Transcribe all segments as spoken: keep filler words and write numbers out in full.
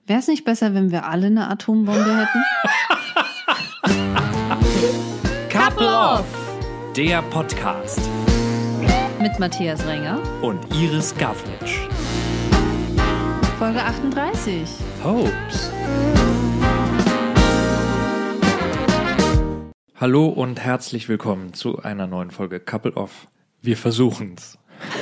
Wäre es nicht besser, wenn wir alle eine Atombombe hätten? Couple Off, der Podcast mit Matthias Renger und Iris Gavritsch. Folge achtunddreißig. Hopes. Hallo und herzlich willkommen zu einer neuen Folge Couple Off. Wir versuchen's.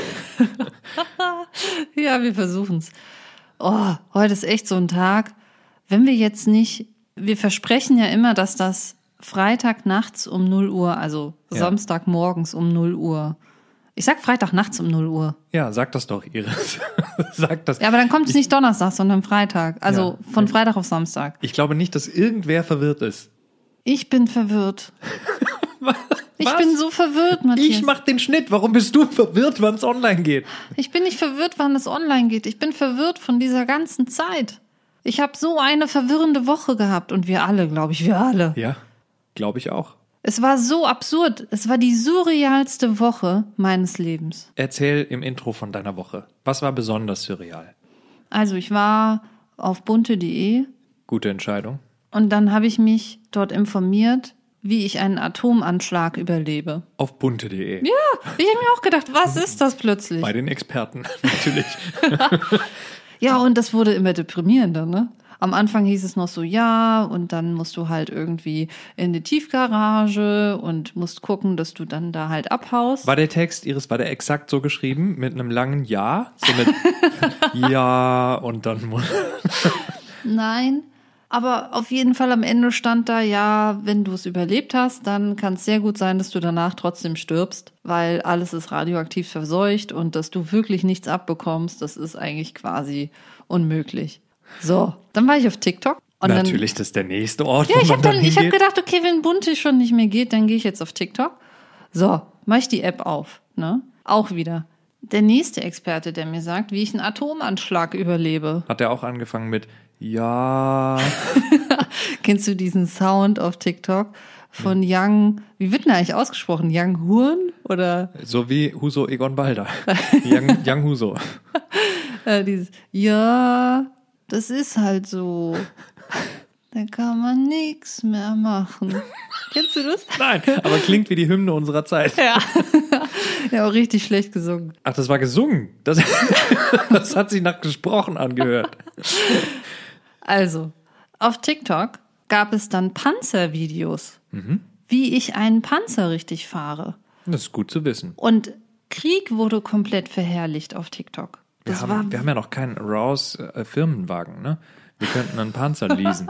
Ja, wir versuchen's. Oh, heute ist echt so ein Tag. Wenn wir jetzt nicht, wir versprechen ja immer, dass das Freitag nachts um null Uhr, also Ja. Samstag morgens um null Uhr. Ich sag Freitag nachts um null Uhr. Ja, sag das doch, Iris. Sag das. Ja, aber dann kommt es nicht Donnerstag, sondern Freitag. Also Ja. von Freitag auf Samstag. Ich glaube nicht, dass irgendwer verwirrt ist. Ich bin verwirrt. Ich Was? bin so verwirrt, Matthias. Ich mach den Schnitt. Warum bist du verwirrt, wann es online geht? Ich bin nicht verwirrt, wann es online geht. Ich bin verwirrt von dieser ganzen Zeit. Ich habe so eine verwirrende Woche gehabt. Und wir alle, glaube ich, wir alle. Ja, glaube ich auch. Es war so absurd. Es war die surrealste Woche meines Lebens. Erzähl im Intro von deiner Woche. Was war besonders surreal? Also ich war auf bunte punkt de Gute Entscheidung. und dann habe ich mich dort informiert, wie ich einen Atomanschlag überlebe. Auf bunte punkt de. Ja, ich habe mir auch gedacht, was ist das plötzlich? Bei den Experten, natürlich. Ja, und das wurde immer deprimierender, ne? Am Anfang hieß es noch so, ja, und dann musst du halt irgendwie in die Tiefgarage und musst gucken, dass du dann da halt abhaust. War der Text, Iris, war der exakt so geschrieben, mit einem langen Ja? So mit Ja und dann muss... Nein, aber auf jeden Fall am Ende stand da, ja, wenn du es überlebt hast, dann kann es sehr gut sein, dass du danach trotzdem stirbst, weil alles ist radioaktiv verseucht und dass du wirklich nichts abbekommst, das ist eigentlich quasi unmöglich. So, dann war ich auf TikTok. Und Natürlich, dann, das ist der nächste Ort, ja, wo ich man habe dann dann, ich hab hingeht. gedacht, okay, wenn Bunte schon nicht mehr geht, dann gehe ich jetzt auf TikTok. So, mache ich die App auf, ne? Auch wieder. Der nächste Experte, der mir sagt, wie ich einen Atomanschlag überlebe. Hat er auch angefangen mit Ja. Kennst du diesen Sound auf TikTok von Young, wie wird denn eigentlich ausgesprochen? Young Horn oder So wie Huso Egon Balder. Young, Young Huso. äh, dieses Ja, das ist halt so. Da kann man nichts mehr machen. Kennst du das? Nein, aber klingt wie die Hymne unserer Zeit. Ja. Ja, auch richtig schlecht gesungen. Ach, das war gesungen. Das, das hat sich nach gesprochen angehört. Also, auf TikTok gab es dann Panzervideos, Mhm. wie ich einen Panzer richtig fahre. Das ist gut zu wissen. Und Krieg wurde komplett verherrlicht auf TikTok. Wir Das haben, war wir haben ja noch keinen Rouse äh, Firmenwagen, ne? Wir könnten einen Panzer leasen.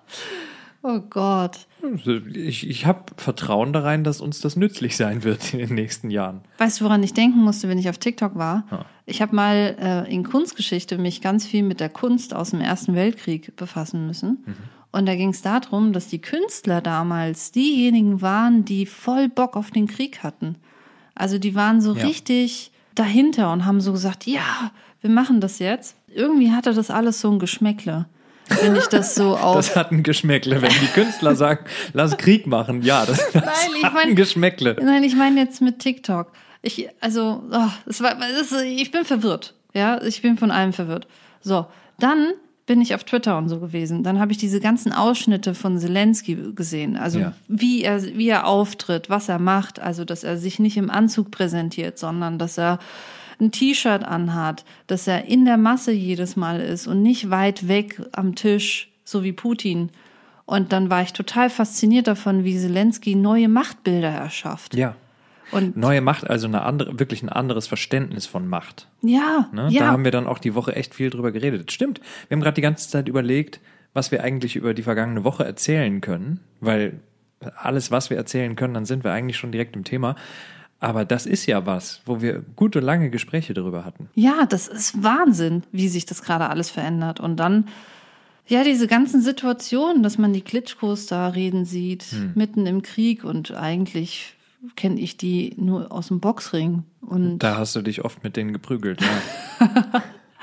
Oh Gott. Ich, ich habe Vertrauen da rein, dass uns das nützlich sein wird in den nächsten Jahren. Weißt du, woran ich denken musste, wenn ich auf TikTok war? Ja. Ich habe mal äh, in Kunstgeschichte mich ganz viel mit der Kunst aus dem Ersten Weltkrieg befassen müssen. Mhm. Und da ging es darum, dass die Künstler damals diejenigen waren, die voll Bock auf den Krieg hatten. Also die waren so Ja. richtig dahinter und haben so gesagt, ja, wir machen das jetzt. Irgendwie hatte das alles so ein Geschmäckle. Wenn ich das so auf... Das hat ein Geschmäckle, wenn die Künstler sagen, lass Krieg machen. Ja, das, das Nein, ich hat mein- ein Geschmäckle. Nein, ich meine jetzt mit TikTok. Ich, also, oh, es war, es ist, ich bin verwirrt. Ja, ich bin von allem verwirrt. So, dann bin ich auf Twitter und so gewesen. Dann habe ich diese ganzen Ausschnitte von Zelensky gesehen. Also, Ja. wie er, wie er auftritt, was er macht. Also, dass er sich nicht im Anzug präsentiert, sondern dass er ein T-Shirt anhat, dass er in der Masse jedes Mal ist und nicht weit weg am Tisch, so wie Putin. Und dann war ich total fasziniert davon, wie Zelensky neue Machtbilder erschafft. Ja. Und Neue Macht, also eine andere, wirklich ein anderes Verständnis von Macht. ja, Ne? ja. Da haben wir dann auch die Woche echt viel drüber geredet. Stimmt. Wir haben gerade die ganze Zeit überlegt, was wir eigentlich über die vergangene Woche erzählen können, weil alles, was wir erzählen können, dann sind wir eigentlich schon direkt im Thema. Aber das ist ja was, wo wir gute, lange Gespräche darüber hatten. Ja, das ist Wahnsinn, wie sich das gerade alles verändert. Und dann, ja, diese ganzen Situationen, dass man die Klitschkos da reden sieht, Hm. mitten im Krieg und eigentlich kenne ich die nur aus dem Boxring. Und Da hast du dich oft mit denen geprügelt. Ja.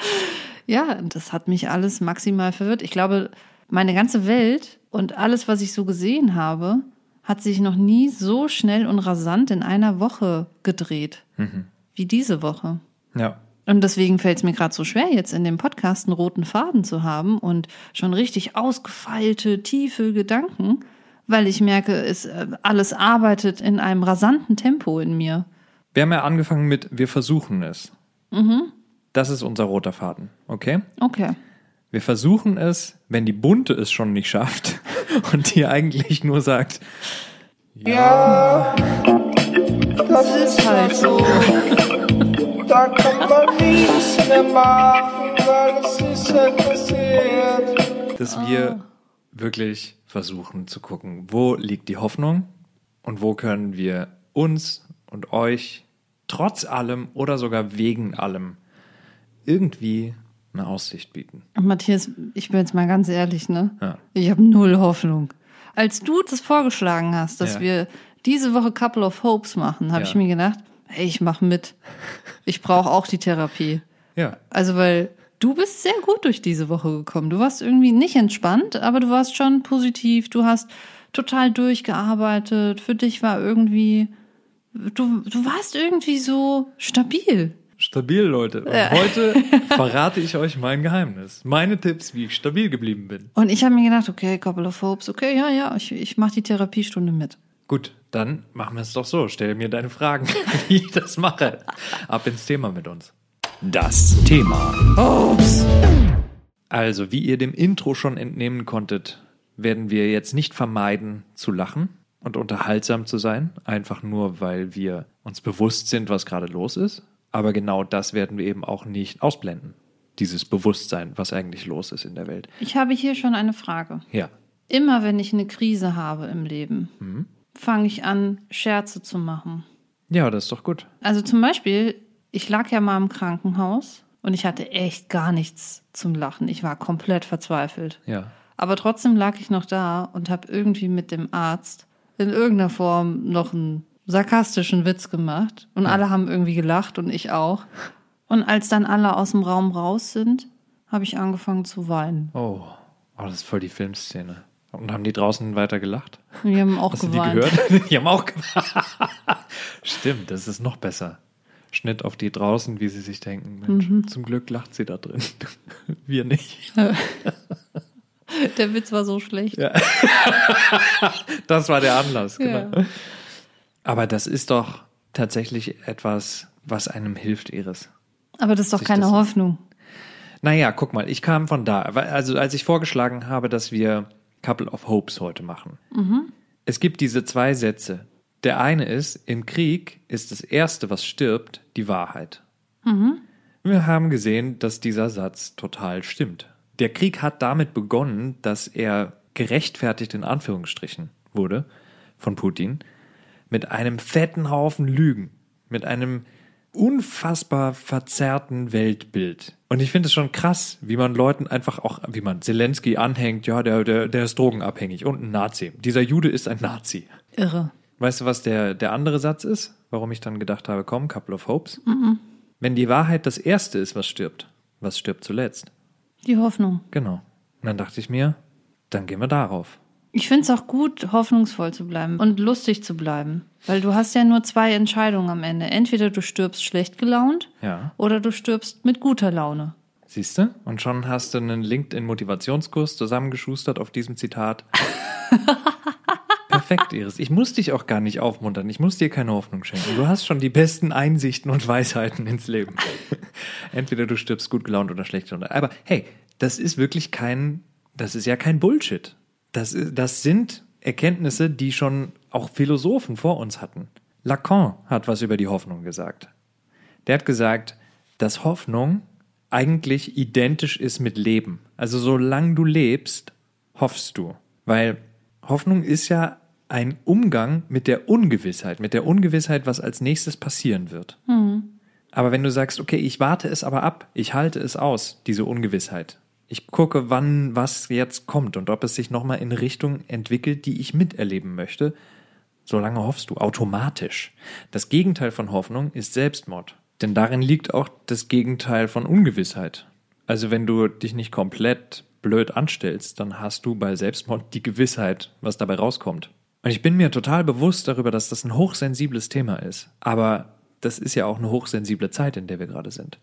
ja, das hat mich alles maximal verwirrt. Ich glaube, meine ganze Welt und alles, was ich so gesehen habe, hat sich noch nie so schnell und rasant in einer Woche gedreht, Mhm. wie diese Woche. Ja. Und deswegen fällt es mir gerade so schwer, jetzt in dem Podcast einen roten Faden zu haben und schon richtig ausgefeilte, tiefe Gedanken, weil ich merke, es alles arbeitet in einem rasanten Tempo in mir. Wir haben ja angefangen mit wir versuchen es. Mhm. Das ist unser roter Faden, okay? Okay. Wir versuchen es, wenn die Bunte es schon nicht schafft und die eigentlich nur sagt, Ja, das ist halt so. Da kann man nichts mehr machen, weil es ist halt passiert. dass wir wirklich versuchen zu gucken, wo liegt die Hoffnung und wo können wir uns und euch trotz allem oder sogar wegen allem irgendwie eine Aussicht bieten. Matthias, ich bin jetzt mal ganz ehrlich, ne? Ja. Ich habe null Hoffnung. Als du das vorgeschlagen hast, dass Ja. wir diese Woche Couple of Hopes machen, habe Ja. ich mir gedacht, hey, ich mache mit. Ich brauche auch die Therapie. Ja, Also, weil du bist sehr gut durch diese Woche gekommen. Du warst irgendwie nicht entspannt, aber du warst schon positiv. Du hast total durchgearbeitet. Für dich war irgendwie, du, du warst irgendwie so stabil. stabil, Leute. Und heute verrate ich euch mein Geheimnis. Meine Tipps, wie ich stabil geblieben bin. Und ich habe mir gedacht, okay, Couple of Hopes, okay, ja, ja, ich, ich mache die Therapiestunde mit. Gut, dann machen wir es doch so. Stell mir deine Fragen, wie ich das mache. Ab ins Thema mit uns. Das Thema. Hopes. Also, wie ihr dem Intro schon entnehmen konntet, werden wir jetzt nicht vermeiden zu lachen und unterhaltsam zu sein, einfach nur, weil wir uns bewusst sind, was gerade los ist. Aber genau das werden wir eben auch nicht ausblenden. Dieses Bewusstsein, was eigentlich los ist in der Welt. Ich habe hier schon eine Frage. Ja. Immer wenn ich eine Krise habe im Leben, Mhm. fange ich an, Scherze zu machen. Ja, das ist doch gut. Also zum Beispiel, ich lag ja mal im Krankenhaus und ich hatte echt gar nichts zum Lachen. Ich war komplett verzweifelt. Ja. Aber trotzdem lag ich noch da und habe irgendwie mit dem Arzt in irgendeiner Form noch einen sarkastischen Witz gemacht. Und alle haben irgendwie gelacht und ich auch. Und als dann alle aus dem Raum raus sind, habe ich angefangen zu weinen. Oh. Oh, das ist voll die Filmszene. Und haben die draußen weiter gelacht? Und die haben auch Hast du die geweint. gehört? Die haben auch geweint. Stimmt, das ist noch besser. Schnitt auf die draußen, wie sie sich denken, Mensch, Mhm. zum Glück lacht sie da drin. Wir nicht. Der Witz war so schlecht. Ja. Das war der Anlass, Ja. genau. Aber das ist doch tatsächlich etwas, was einem hilft, Iris. Aber das ist doch Sich keine das- Hoffnung. Naja, guck mal, ich kam von da. Also als ich vorgeschlagen habe, dass wir Couple of Hopes heute machen. Es gibt diese zwei Sätze. Der eine ist, im Krieg ist das Erste, was stirbt, die Wahrheit. Wir haben gesehen, dass dieser Satz total stimmt. Der Krieg hat damit begonnen, dass er gerechtfertigt in Anführungsstrichen wurde von Putin mit einem fetten Haufen Lügen, mit einem unfassbar verzerrten Weltbild. Und ich finde es schon krass, wie man Leuten einfach auch, wie man Zelensky anhängt, ja, der, der, der ist drogenabhängig und ein Nazi. Dieser Jude ist ein Nazi. Irre. Weißt du, was der, der andere Satz ist? Warum ich dann gedacht habe, komm, Couple of Hopes. Mhm. Wenn die Wahrheit das Erste ist, was stirbt, was stirbt zuletzt? Die Hoffnung. Genau. Und dann dachte ich mir, dann gehen wir darauf. Ich finde es auch gut, hoffnungsvoll zu bleiben und lustig zu bleiben. Weil du hast ja nur zwei Entscheidungen am Ende. Entweder du stirbst schlecht gelaunt Ja. oder du stirbst mit guter Laune. Siehst du? Und schon hast du einen LinkedIn-Motivationskurs zusammengeschustert auf diesem Zitat. Perfekt, Iris. Ich muss dich auch gar nicht aufmuntern. Ich muss dir keine Hoffnung schenken. Du hast schon die besten Einsichten und Weisheiten ins Leben. Entweder du stirbst gut gelaunt oder schlecht gelaunt. Aber hey, das ist wirklich kein, das ist ja kein Bullshit. Das, ist, das sind Erkenntnisse, die schon auch Philosophen vor uns hatten. Lacan hat was über die Hoffnung gesagt. Der hat gesagt, dass Hoffnung eigentlich identisch ist mit Leben. Also solange du lebst, hoffst du. Weil Hoffnung ist ja ein Umgang mit der Ungewissheit, mit der Ungewissheit, was als nächstes passieren wird. Mhm. Aber wenn du sagst, okay, ich warte es aber ab, ich halte es aus, diese Ungewissheit. Ich gucke, wann was jetzt kommt und ob es sich nochmal in eine Richtung entwickelt, die ich miterleben möchte, solange hoffst du automatisch. Das Gegenteil von Hoffnung ist Selbstmord. Denn darin liegt auch das Gegenteil von Ungewissheit. Also wenn du dich nicht komplett blöd anstellst, dann hast du bei Selbstmord die Gewissheit, was dabei rauskommt. Und ich bin mir total bewusst darüber, dass das ein hochsensibles Thema ist. Aber das ist ja auch eine hochsensible Zeit, in der wir gerade sind.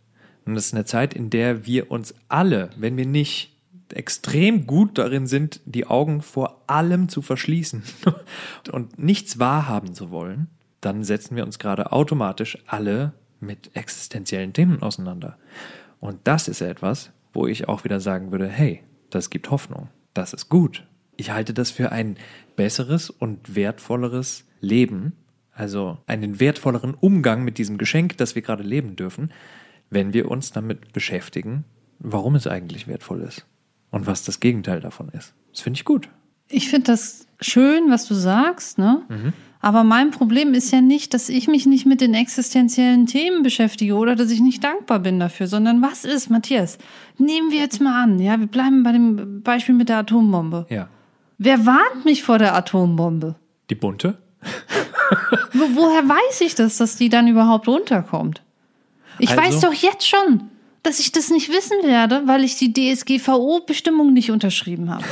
Und das ist eine Zeit, in der wir uns alle, wenn wir nicht extrem gut darin sind, die Augen vor allem zu verschließen und nichts wahrhaben zu wollen, dann setzen wir uns gerade automatisch alle mit existenziellen Themen auseinander. Und das ist etwas, wo ich auch wieder sagen würde, hey, das gibt Hoffnung, das ist gut. Ich halte das für ein besseres und wertvolleres Leben, also einen wertvolleren Umgang mit diesem Geschenk, das wir gerade leben dürfen, wenn wir uns damit beschäftigen, warum es eigentlich wertvoll ist und was das Gegenteil davon ist. Das finde ich gut. Ich finde das schön, was du sagst, ne? Mhm. Aber mein Problem ist ja nicht, dass ich mich nicht mit den existenziellen Themen beschäftige oder dass ich nicht dankbar bin dafür, sondern was ist, Matthias? Nehmen wir jetzt mal an, ja, wir bleiben bei dem Beispiel mit der Atombombe. Ja. Wer warnt mich vor der Atombombe? Die bunte? Wo, woher weiß ich das, dass die dann überhaupt runterkommt? Ich Also? weiß doch jetzt schon, dass ich das nicht wissen werde, weil ich die D S G V O-Bestimmung nicht unterschrieben habe.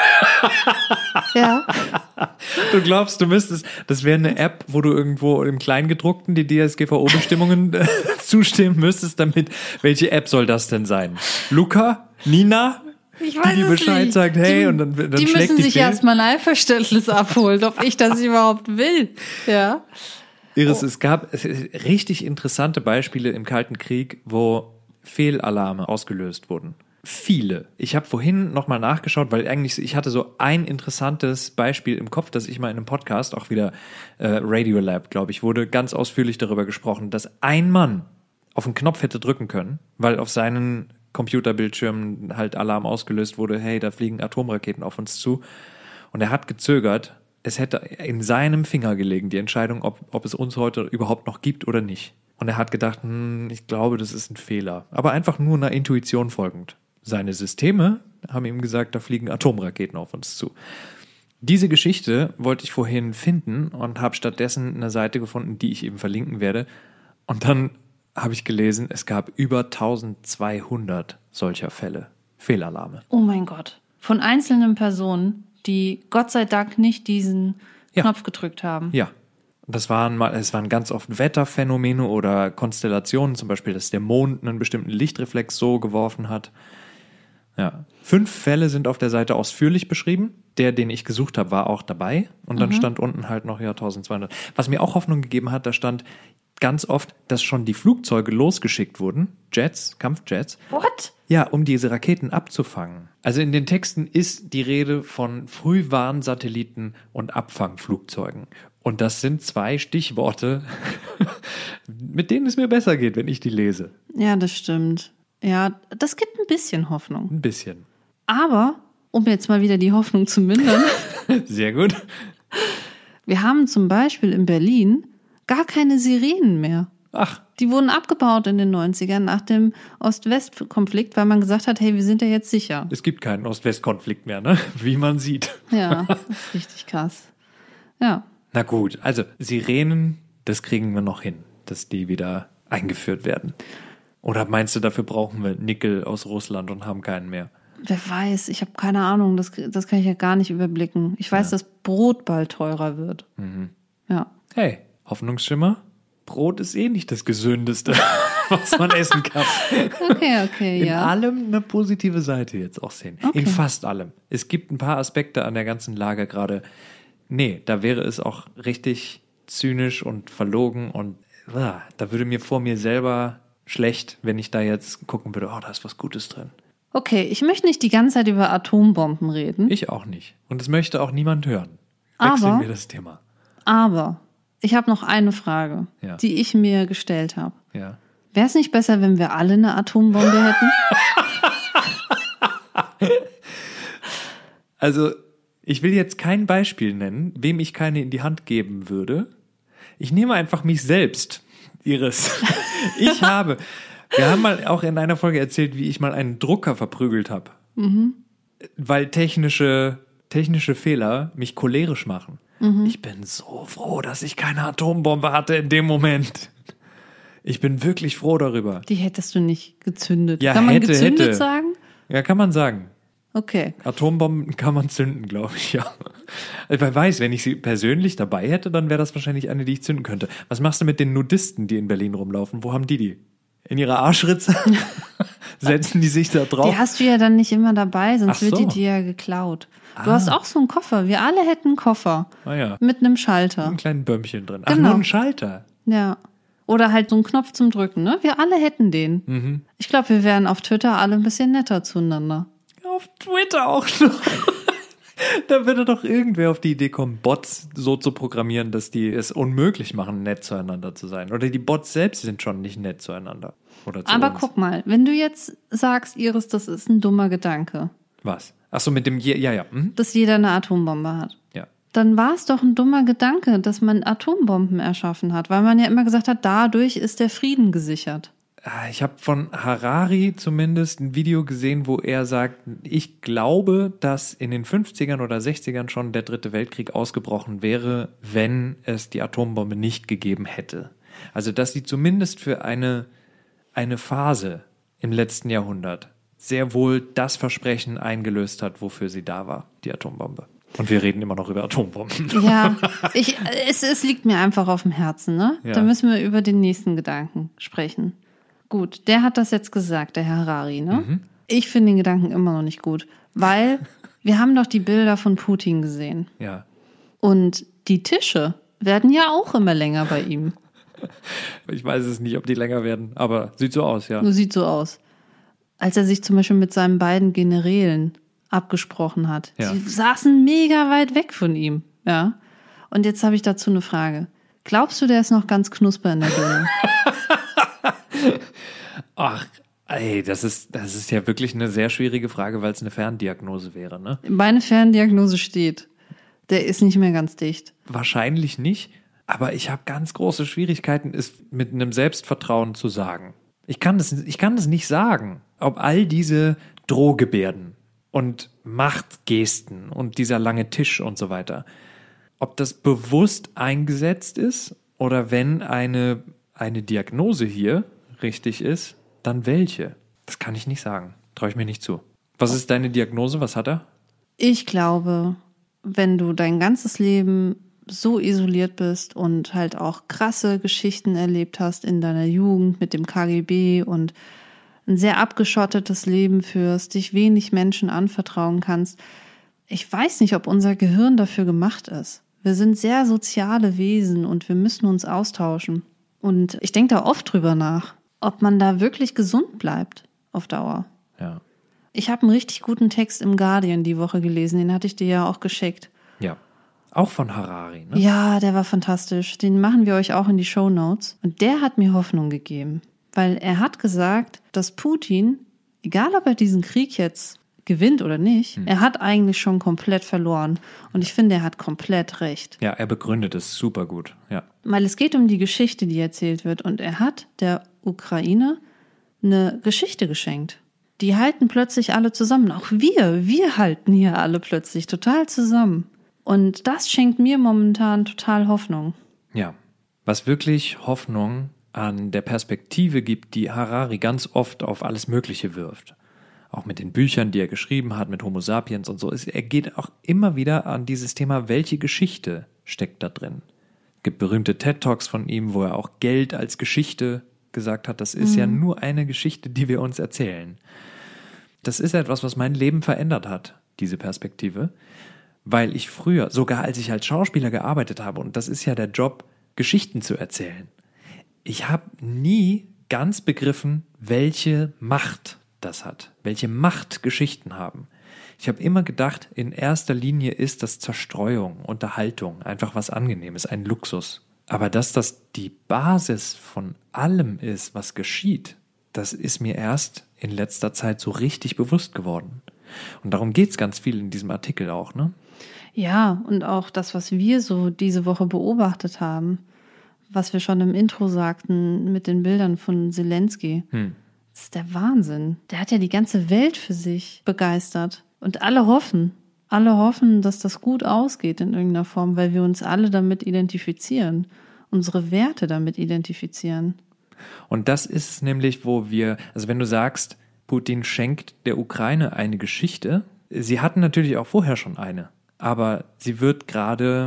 Ja. Du glaubst, du müsstest, das wäre eine App, wo du irgendwo im Kleingedruckten die D S G V O-Bestimmungen äh, zustimmen müsstest, damit, welche App soll das denn sein? Luca? Nina? Ich weiß die, die es Bescheid nicht. sagt, hey, die, und dann, dann die schlägt müssen die sich fehl. erstmal ein Einverständnis abholen, ob ich das überhaupt will. Ja. Iris, Oh. es gab richtig interessante Beispiele im Kalten Krieg, wo Fehlalarme ausgelöst wurden. Viele. Ich habe vorhin nochmal nachgeschaut, weil eigentlich, ich hatte so ein interessantes Beispiel im Kopf, das ich mal in einem Podcast, auch wieder äh, Radiolab, glaube ich, wurde ganz ausführlich darüber gesprochen, dass ein Mann auf den Knopf hätte drücken können, weil auf seinen Computerbildschirmen halt Alarm ausgelöst wurde, hey, da fliegen Atomraketen auf uns zu. Und er hat gezögert. Es hätte in seinem Finger gelegen, die Entscheidung, ob, ob es uns heute überhaupt noch gibt oder nicht. Und er hat gedacht, hm, ich glaube, das ist ein Fehler. Aber einfach nur einer Intuition folgend. Seine Systeme haben ihm gesagt, da fliegen Atomraketen auf uns zu. Diese Geschichte wollte ich vorhin finden und habe stattdessen eine Seite gefunden, die ich eben verlinken werde. Und dann habe ich gelesen, es gab über eintausendzweihundert solcher Fälle. Fehlalarme. Oh mein Gott. Von einzelnen Personen, die Gott sei Dank nicht diesen Ja. Knopf gedrückt haben. Ja. Das waren mal, es waren ganz oft Wetterphänomene oder Konstellationen, zum Beispiel, dass der Mond einen bestimmten Lichtreflex so geworfen hat. Ja. Fünf Fälle sind auf der Seite ausführlich beschrieben. Der, den ich gesucht habe, war auch dabei. Und dann mhm. stand unten halt noch ja eintausendzweihundert. Was mir auch Hoffnung gegeben hat, da stand ganz oft, dass schon die Flugzeuge losgeschickt wurden. Jets, Kampfjets. What? Ja, um diese Raketen abzufangen. Also in den Texten ist die Rede von Frühwarnsatelliten und Abfangflugzeugen. Und das sind zwei Stichworte, mit denen es mir besser geht, wenn ich die lese. Ja, das stimmt. Ja, das gibt ein bisschen Hoffnung. Ein bisschen. Aber, um jetzt mal wieder die Hoffnung zu mindern, sehr gut. Wir haben zum Beispiel in Berlin gar keine Sirenen mehr. Ach. Die wurden abgebaut in den neunzigern nach dem Ost-West-Konflikt, weil man gesagt hat, hey, wir sind ja jetzt sicher. Es gibt keinen Ost-West-Konflikt mehr, ne? Wie man sieht. Ja, das ist richtig krass. Ja. Na gut, also Sirenen, das kriegen wir noch hin, dass die wieder eingeführt werden. Oder meinst du, dafür brauchen wir Nickel aus Russland und haben keinen mehr? Wer weiß, ich habe keine Ahnung, das, das kann ich ja gar nicht überblicken. Ich weiß, ja. dass Brot bald teurer wird. Mhm. Ja. Hey, Hoffnungsschimmer? Brot ist eh nicht das Gesündeste, was man essen kann. Okay, okay, In ja. In allem eine positive Seite jetzt auch sehen. Okay. In fast allem. Es gibt ein paar Aspekte an der ganzen Lage gerade. Nee, da wäre es auch richtig zynisch und verlogen und ah, da würde mir vor mir selber schlecht, wenn ich da jetzt gucken würde, oh, da ist was Gutes drin. Okay, ich möchte nicht die ganze Zeit über Atombomben reden. Ich auch nicht. Und es möchte auch niemand hören. Wechseln aber, wir das Thema. Aber ich habe noch eine Frage, ja. die ich mir gestellt habe. Ja. Wäre es nicht besser, wenn wir alle eine Atombombe hätten? Also, ich will jetzt kein Beispiel nennen, wem ich keine in die Hand geben würde. Ich nehme einfach mich selbst, Iris. Ich habe, wir haben mal auch in einer Folge erzählt, wie ich mal einen Drucker verprügelt habe. Mhm. Weil technische, technische Fehler mich cholerisch machen. Mhm. Ich bin so froh, dass ich keine Atombombe hatte in dem Moment. Ich bin wirklich froh darüber. Die hättest du nicht gezündet. Ja, kann man hätte, gezündet hätte. sagen? Ja, kann man sagen. Okay. Atombomben kann man zünden, glaube ich, ja. Wer weiß, wenn ich sie persönlich dabei hätte, dann wäre das wahrscheinlich eine, die ich zünden könnte. Was machst du mit den Nudisten, die in Berlin rumlaufen? Wo haben die die? In ihre Arschritze setzen die sich da drauf. Die hast du ja dann nicht immer dabei, sonst Ach wird die so. dir ja geklaut. Du Ah. hast auch so einen Koffer. Wir alle hätten einen Koffer. Ah ja. Mit einem Schalter. Ein kleinen Bömmchen drin. Ach, Genau. nur ein Schalter. Ja. Oder halt so einen Knopf zum Drücken, ne? Wir alle hätten den. Mhm. Ich glaube, wir wären auf Twitter alle ein bisschen netter zueinander. Auf Twitter auch noch. Da würde doch irgendwer auf die Idee kommen, Bots so zu programmieren, dass die es unmöglich machen, nett zueinander zu sein. Oder die Bots selbst sind schon nicht nett zueinander. Oder zu Aber uns. guck mal, wenn du jetzt sagst, Iris, das ist ein dummer Gedanke, Was? Ach so, mit dem, Je ja, ja. Mhm. dass jeder eine Atombombe hat. Ja. Dann war es doch ein dummer Gedanke, dass man Atombomben erschaffen hat, weil man ja immer gesagt hat, dadurch ist der Frieden gesichert. Ich habe von Harari zumindest ein Video gesehen, wo er sagt, ich glaube, dass in den fünfzigern oder sechzigern schon der dritte Weltkrieg ausgebrochen wäre, wenn es die Atombombe nicht gegeben hätte. Also, dass sie zumindest für eine, eine Phase im letzten Jahrhundert sehr wohl das Versprechen eingelöst hat, wofür sie da war, die Atombombe. Und wir reden immer noch über Atombomben. Ja, ich, es, es liegt mir einfach auf dem Herzen, ne? Ja. Da müssen wir über den nächsten Gedanken sprechen. Gut, der hat das jetzt gesagt, der Herr Harari, ne? Mhm. Ich finde den Gedanken immer noch nicht gut, weil wir haben doch die Bilder von Putin gesehen. Ja. Und die Tische werden ja auch immer länger bei ihm. Ich weiß es nicht, ob die länger werden, aber sieht so aus, ja. Nur sieht so aus. Als er sich zum Beispiel mit seinen beiden Generälen abgesprochen hat. Ja. Die saßen mega weit weg von ihm, ja. Und jetzt habe ich dazu eine Frage. Glaubst du, der ist noch ganz knusper in der Birne? Ach, ey, das ist, das ist ja wirklich eine sehr schwierige Frage, weil es eine Ferndiagnose wäre, ne? Meine Ferndiagnose steht. Der ist nicht mehr ganz dicht. Wahrscheinlich nicht, aber ich habe ganz große Schwierigkeiten, es mit einem Selbstvertrauen zu sagen. Ich kann das, ich kann das nicht sagen, ob all diese Drohgebärden und Machtgesten und dieser lange Tisch und so weiter, ob das bewusst eingesetzt ist oder wenn eine, eine Diagnose hier richtig ist, dann welche? Das kann ich nicht sagen. Traue ich mir nicht zu. Was ist deine Diagnose? Was hat er? Ich glaube, wenn du dein ganzes Leben so isoliert bist und halt auch krasse Geschichten erlebt hast in deiner Jugend mit dem K G B und ein sehr abgeschottetes Leben führst, dich wenig Menschen anvertrauen kannst. Ich weiß nicht, ob unser Gehirn dafür gemacht ist. Wir sind sehr soziale Wesen und wir müssen uns austauschen. Und ich denke da oft drüber nach, ob man da wirklich gesund bleibt auf Dauer. Ja. Ich habe einen richtig guten Text im Guardian die Woche gelesen, den hatte ich dir ja auch geschickt. Ja. Auch von Harari, ne? Ja, der war fantastisch. Den machen wir euch auch in die Shownotes. Und der hat mir Hoffnung gegeben. Weil er hat gesagt, dass Putin, egal ob er diesen Krieg jetzt gewinnt oder nicht, hm. er hat eigentlich schon komplett verloren. Und ich finde, er hat komplett recht. Ja, er begründet es super gut, ja. Weil es geht um die Geschichte, die erzählt wird. Und er hat der Ukraine eine Geschichte geschenkt. Die halten plötzlich alle zusammen. Auch wir, wir halten hier alle plötzlich total zusammen. Und das schenkt mir momentan total Hoffnung. Ja, was wirklich Hoffnung an der Perspektive gibt, die Harari ganz oft auf alles Mögliche wirft. Auch mit den Büchern, die er geschrieben hat, mit Homo sapiens und so. Er geht auch immer wieder an dieses Thema, welche Geschichte steckt da drin. Es gibt berühmte TED-Talks von ihm, wo er auch Geld als Geschichte gesagt hat. Das ist mhm. ja nur eine Geschichte, die wir uns erzählen. Das ist etwas, was mein Leben verändert hat, diese Perspektive. Weil ich früher, sogar als ich als Schauspieler gearbeitet habe, und das ist ja der Job, Geschichten zu erzählen, ich habe nie ganz begriffen, welche Macht das hat, welche Macht Geschichten haben. Ich habe immer gedacht, in erster Linie ist das Zerstreuung, Unterhaltung, einfach was Angenehmes, ein Luxus. Aber dass das die Basis von allem ist, was geschieht, das ist mir erst in letzter Zeit so richtig bewusst geworden. Und darum geht's ganz viel in diesem Artikel auch, ne? Ja, und auch das, was wir so diese Woche beobachtet haben, was wir schon im Intro sagten mit den Bildern von Zelensky. Hm. Das ist der Wahnsinn. Der hat ja die ganze Welt für sich begeistert. Und alle hoffen, alle hoffen, dass das gut ausgeht in irgendeiner Form, weil wir uns alle damit identifizieren, unsere Werte damit identifizieren. Und das ist es nämlich, wo wir, also wenn du sagst, Putin schenkt der Ukraine eine Geschichte, sie hatten natürlich auch vorher schon eine, aber sie wird gerade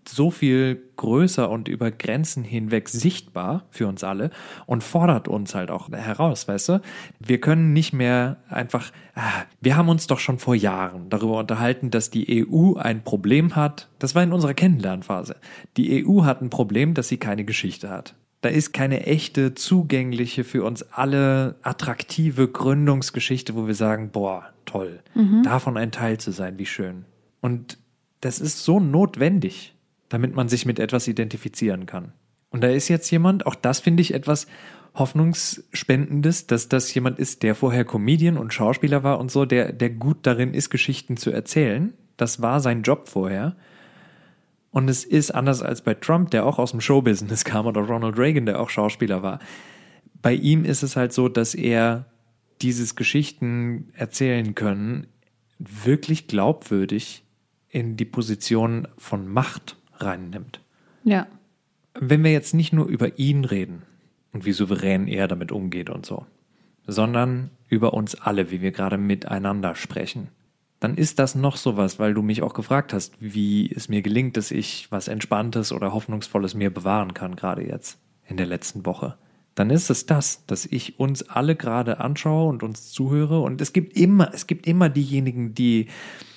so viel größer und über Grenzen hinweg sichtbar für uns alle und fordert uns halt auch heraus, weißt du? Wir können nicht mehr einfach, ah, wir haben uns doch schon vor Jahren darüber unterhalten, dass die E U ein Problem hat. Das war in unserer Kennenlernphase. Die E U hat ein Problem, dass sie keine Geschichte hat. Da ist keine echte, zugängliche, für uns alle attraktive Gründungsgeschichte, wo wir sagen, boah, toll, mhm. davon ein Teil zu sein, wie schön. Und das ist so notwendig, damit man sich mit etwas identifizieren kann. Und da ist jetzt jemand, auch das finde ich etwas Hoffnungsspendendes, dass das jemand ist, der vorher Comedian und Schauspieler war und so, der, der gut darin ist, Geschichten zu erzählen. Das war sein Job vorher. Und es ist anders als bei Trump, der auch aus dem Showbusiness kam, oder Ronald Reagan, der auch Schauspieler war. Bei ihm ist es halt so, dass er dieses Geschichten erzählen können wirklich glaubwürdig in die Position von Macht reinnimmt. Ja. Wenn wir jetzt nicht nur über ihn reden und wie souverän er damit umgeht und so, sondern über uns alle, wie wir gerade miteinander sprechen, dann ist das noch sowas, weil du mich auch gefragt hast, wie es mir gelingt, dass ich was Entspanntes oder Hoffnungsvolles mir bewahren kann, gerade jetzt in der letzten Woche. Dann ist es das, dass ich uns alle gerade anschaue und uns zuhöre. Und es gibt immer, es gibt immer diejenigen, die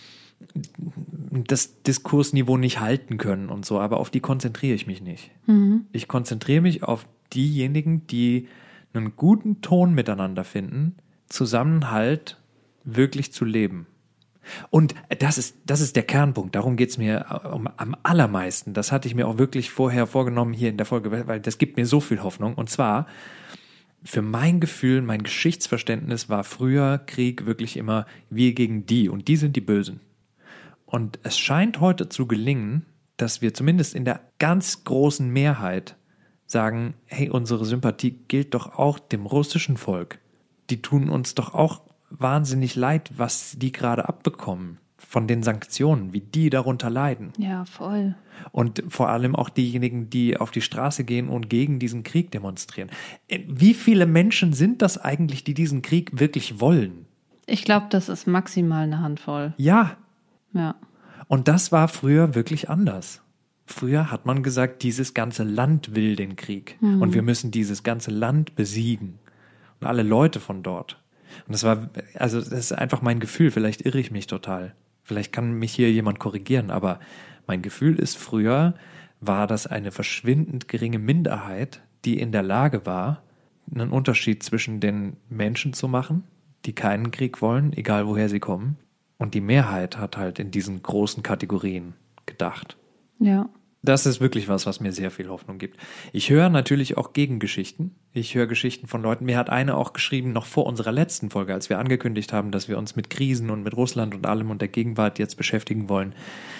das Diskursniveau nicht halten können und so, aber auf die konzentriere ich mich nicht. Mhm. Ich konzentriere mich auf diejenigen, die einen guten Ton miteinander finden, Zusammenhalt wirklich zu leben. Und das ist, das ist der Kernpunkt, darum geht's mir um, am allermeisten. Das hatte ich mir auch wirklich vorher vorgenommen hier in der Folge, weil das gibt mir so viel Hoffnung. Und zwar, für mein Gefühl, mein Geschichtsverständnis war früher Krieg wirklich immer wir gegen die und die sind die Bösen. Und es scheint heute zu gelingen, dass wir zumindest in der ganz großen Mehrheit sagen, hey, unsere Sympathie gilt doch auch dem russischen Volk. Die tun uns doch auch wahnsinnig leid, was die gerade abbekommen von den Sanktionen, wie die darunter leiden. Ja, voll. Und vor allem auch diejenigen, die auf die Straße gehen und gegen diesen Krieg demonstrieren. Wie viele Menschen sind das eigentlich, die diesen Krieg wirklich wollen? Ich glaube, das ist maximal eine Handvoll. Ja. Ja. Und das war früher wirklich anders. Früher hat man gesagt, dieses ganze Land will den Krieg. Mhm. Und wir müssen dieses ganze Land besiegen. Und alle Leute von dort. Und das war, also das ist einfach mein Gefühl, vielleicht irre ich mich total. Vielleicht kann mich hier jemand korrigieren, aber mein Gefühl ist, früher war das eine verschwindend geringe Minderheit, die in der Lage war, einen Unterschied zwischen den Menschen zu machen, die keinen Krieg wollen, egal woher sie kommen. Und die Mehrheit hat halt in diesen großen Kategorien gedacht. Ja. Das ist wirklich was, was mir sehr viel Hoffnung gibt. Ich höre natürlich auch Gegengeschichten. Ich höre Geschichten von Leuten. Mir hat eine auch geschrieben, noch vor unserer letzten Folge, als wir angekündigt haben, dass wir uns mit Krisen und mit Russland und allem und der Gegenwart jetzt beschäftigen wollen.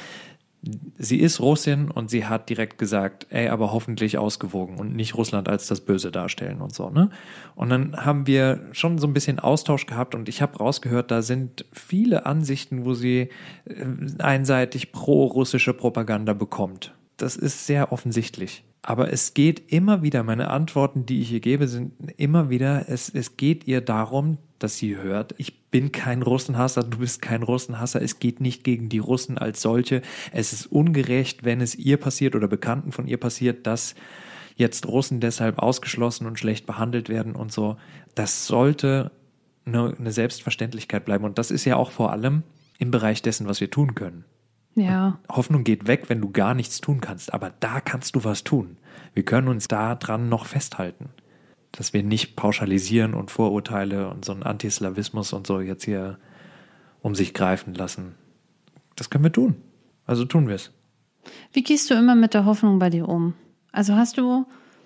Sie ist Russin und sie hat direkt gesagt, ey, aber hoffentlich ausgewogen und nicht Russland als das Böse darstellen und so, ne? Und dann haben wir schon so ein bisschen Austausch gehabt und ich habe rausgehört, da sind viele Ansichten, wo sie einseitig pro-russische Propaganda bekommt. Das ist sehr offensichtlich. Aber es geht immer wieder, meine Antworten, die ich hier gebe, sind immer wieder, es, es geht ihr darum, dass sie hört, ich bin kein Russenhasser, du bist kein Russenhasser, es geht nicht gegen die Russen als solche. Es ist ungerecht, wenn es ihr passiert oder Bekannten von ihr passiert, dass jetzt Russen deshalb ausgeschlossen und schlecht behandelt werden und so. Das sollte eine, eine Selbstverständlichkeit bleiben. Und das ist ja auch vor allem im Bereich dessen, was wir tun können. Ja. Und Hoffnung geht weg, wenn du gar nichts tun kannst. Aber da kannst du was tun. Wir können uns da dran noch festhalten. Dass wir nicht pauschalisieren und Vorurteile und so einen Antislawismus und so jetzt hier um sich greifen lassen. Das können wir tun. Also tun wir es. Wie gehst du immer mit der Hoffnung bei dir um? Also hast du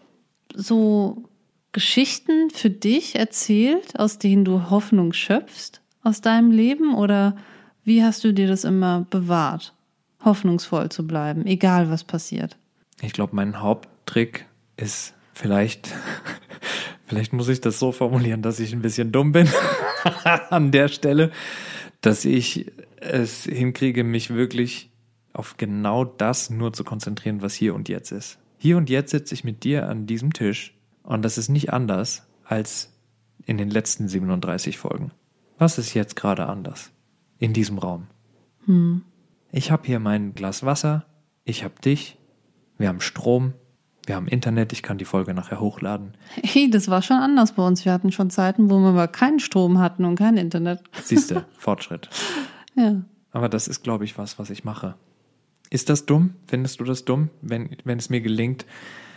so Geschichten für dich erzählt, aus denen du Hoffnung schöpfst aus deinem Leben? Oder wie hast du dir das immer bewahrt, hoffnungsvoll zu bleiben, egal was passiert? Ich glaube, mein Haupttrick ist vielleicht, vielleicht muss ich das so formulieren, dass ich ein bisschen dumm bin an der Stelle, dass ich es hinkriege, mich wirklich auf genau das nur zu konzentrieren, was hier und jetzt ist. Hier und jetzt sitze ich mit dir an diesem Tisch und das ist nicht anders als in den letzten siebenunddreißig Folgen. Was ist jetzt gerade anders? In diesem Raum. Hm. Ich habe hier mein Glas Wasser, ich habe dich, wir haben Strom, wir haben Internet, ich kann die Folge nachher hochladen. Hey, das war schon anders bei uns. Wir hatten schon Zeiten, wo wir mal keinen Strom hatten und kein Internet. Siehst du, Fortschritt. Ja. Aber das ist, glaube ich, was, was ich mache. Ist das dumm? Findest du das dumm, wenn, wenn es mir gelingt,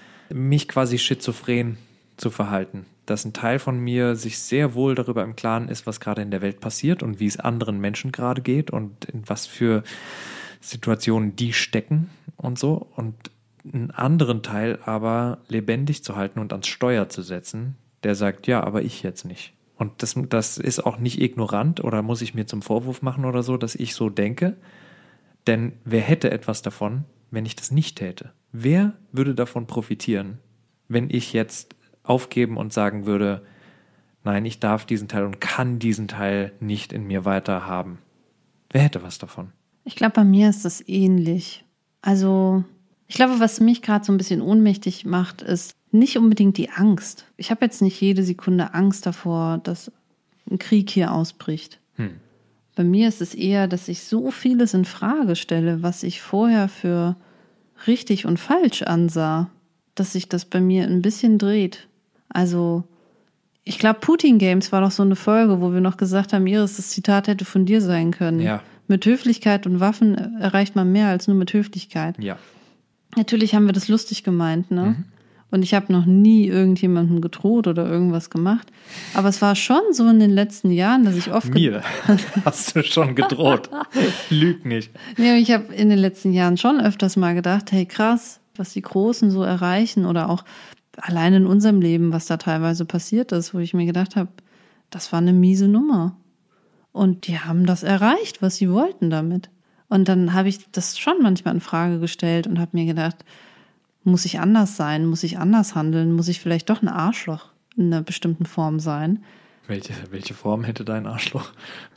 mich quasi schizophren zu verhalten? Dass ein Teil von mir sich sehr wohl darüber im Klaren ist, was gerade in der Welt passiert und wie es anderen Menschen gerade geht und in was für Situationen die stecken und so. Und einen anderen Teil aber lebendig zu halten und ans Steuer zu setzen, der sagt, ja, aber ich jetzt nicht. Und das, das ist auch nicht ignorant oder muss ich mir zum Vorwurf machen oder so, dass ich so denke. Denn wer hätte etwas davon, wenn ich das nicht täte? Wer würde davon profitieren, wenn ich jetzt aufgeben und sagen würde, nein, ich darf diesen Teil und kann diesen Teil nicht in mir weiter haben? Wer hätte was davon? Ich glaube, bei mir ist das ähnlich. Also, ich glaube, was mich gerade so ein bisschen ohnmächtig macht, ist nicht unbedingt die Angst. Ich habe jetzt nicht jede Sekunde Angst davor, dass ein Krieg hier ausbricht. Hm. Bei mir ist es eher, dass ich so vieles in Frage stelle, was ich vorher für richtig und falsch ansah, dass sich das bei mir ein bisschen dreht. Also, ich glaube, Putin Games war doch so eine Folge, wo wir noch gesagt haben, Iris, das Zitat hätte von dir sein können. Ja. Mit Höflichkeit und Waffen erreicht man mehr als nur mit Höflichkeit. Ja. Natürlich haben wir das lustig gemeint, ne? Mhm. Und ich habe noch nie irgendjemandem gedroht oder irgendwas gemacht. Aber es war schon so in den letzten Jahren, dass ich oft... Mir hast du schon gedroht. Lüg nicht. Nee, ich habe in den letzten Jahren schon öfters mal gedacht, hey krass, was die Großen so erreichen oder auch allein in unserem Leben, was da teilweise passiert ist, wo ich mir gedacht habe, das war eine miese Nummer. Und die haben das erreicht, was sie wollten damit. Und dann habe ich das schon manchmal in Frage gestellt und habe mir gedacht, muss ich anders sein? Muss ich anders handeln? Muss ich vielleicht doch ein Arschloch in einer bestimmten Form sein? Welche, welche Form hätte dein Arschloch?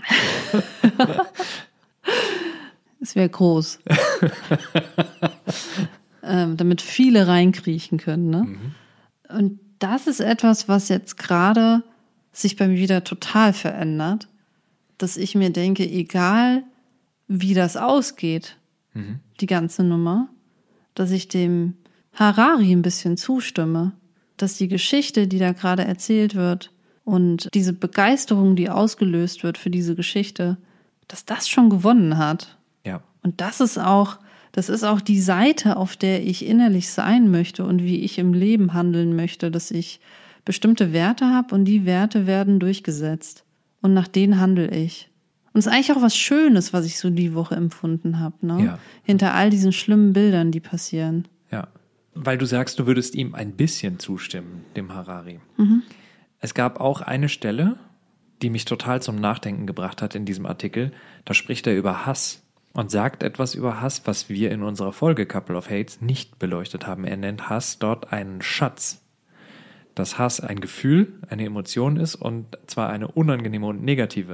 Es wäre groß. ähm, damit viele reinkriechen können. Ne? Mhm. Und das ist etwas, was jetzt gerade sich bei mir wieder total verändert, dass ich mir denke, egal wie das ausgeht, Mhm. die ganze Nummer, dass ich dem Harari ein bisschen zustimme, dass die Geschichte, die da gerade erzählt wird und diese Begeisterung, die ausgelöst wird für diese Geschichte, dass das schon gewonnen hat. Ja. Und das ist auch, das ist auch die Seite, auf der ich innerlich sein möchte und wie ich im Leben handeln möchte, dass ich bestimmte Werte habe und die Werte werden durchgesetzt. Und nach denen handle ich. Und es ist eigentlich auch was Schönes, was ich so die Woche empfunden habe, ne? Ja. Hinter all diesen schlimmen Bildern, die passieren. Ja. Weil du sagst, du würdest ihm ein bisschen zustimmen, dem Harari. Mhm. Es gab auch eine Stelle, die mich total zum Nachdenken gebracht hat in diesem Artikel. Da spricht er über Hass und sagt etwas über Hass, was wir in unserer Folge Couple of Hates nicht beleuchtet haben. Er nennt Hass dort einen Schatz. Dass Hass ein Gefühl, eine Emotion ist und zwar eine unangenehme und negative.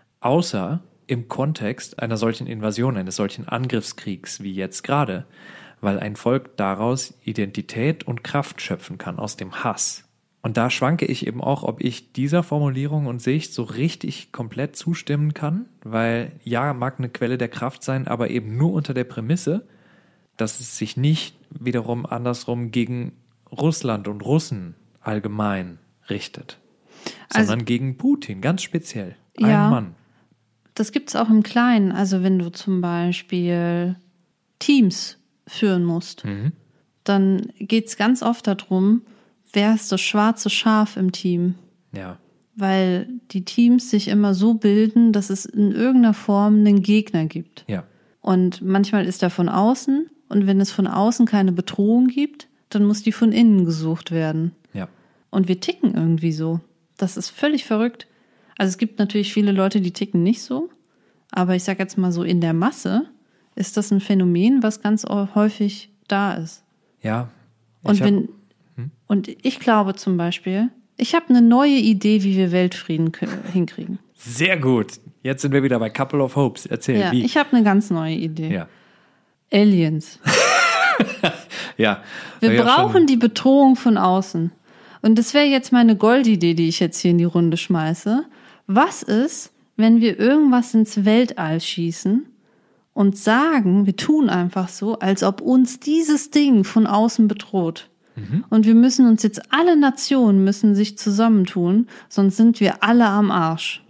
Außer im Kontext einer solchen Invasion, eines solchen Angriffskriegs wie jetzt gerade. Weil ein Volk daraus Identität und Kraft schöpfen kann, aus dem Hass. Und da schwanke ich eben auch, ob ich dieser Formulierung und Sicht so richtig komplett zustimmen kann, weil ja, mag eine Quelle der Kraft sein, aber eben nur unter der Prämisse, dass es sich nicht wiederum andersrum gegen Russland und Russen allgemein richtet, Also- sondern gegen Putin, ganz speziell. Ein Ja. Mann. Das gibt's auch im Kleinen. Also wenn du zum Beispiel Teams führen musst, Mhm. dann geht's ganz oft darum, wer ist das schwarze Schaf im Team? Ja, Weil die Teams sich immer so bilden, dass es in irgendeiner Form einen Gegner gibt. ja, Und manchmal ist er von außen. Und wenn es von außen keine Bedrohung gibt, dann muss die von innen gesucht werden. ja. Und wir ticken irgendwie so. Das ist völlig verrückt. Also es gibt natürlich viele Leute, die ticken nicht so. Aber ich sage jetzt mal so, in der Masse ist das ein Phänomen, was ganz häufig da ist. Ja. Und Ich hab- wenn und ich glaube zum Beispiel, ich habe eine neue Idee, wie wir Weltfrieden k- hinkriegen. Sehr gut. Jetzt sind wir wieder bei Couple of Hopes. Erzähl, Ja, wie? ich habe eine ganz neue Idee. ja. Aliens. Ja. Wir ja, brauchen schon- die Bedrohung von außen. Und das wäre jetzt meine Goldidee, die ich jetzt hier in die Runde schmeiße. Was ist, wenn wir irgendwas ins Weltall schießen und sagen, wir tun einfach so, als ob uns dieses Ding von außen bedroht. Mhm. Und wir müssen uns jetzt, alle Nationen müssen sich zusammentun, sonst sind wir alle am Arsch.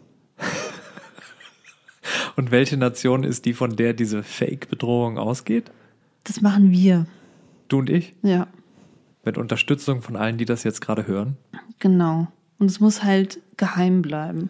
Und welche Nation ist die, von der diese Fake-Bedrohung ausgeht? Das machen wir. Du und ich? Ja. Mit Unterstützung von allen, die das jetzt gerade hören? Genau. Und es muss halt geheim bleiben.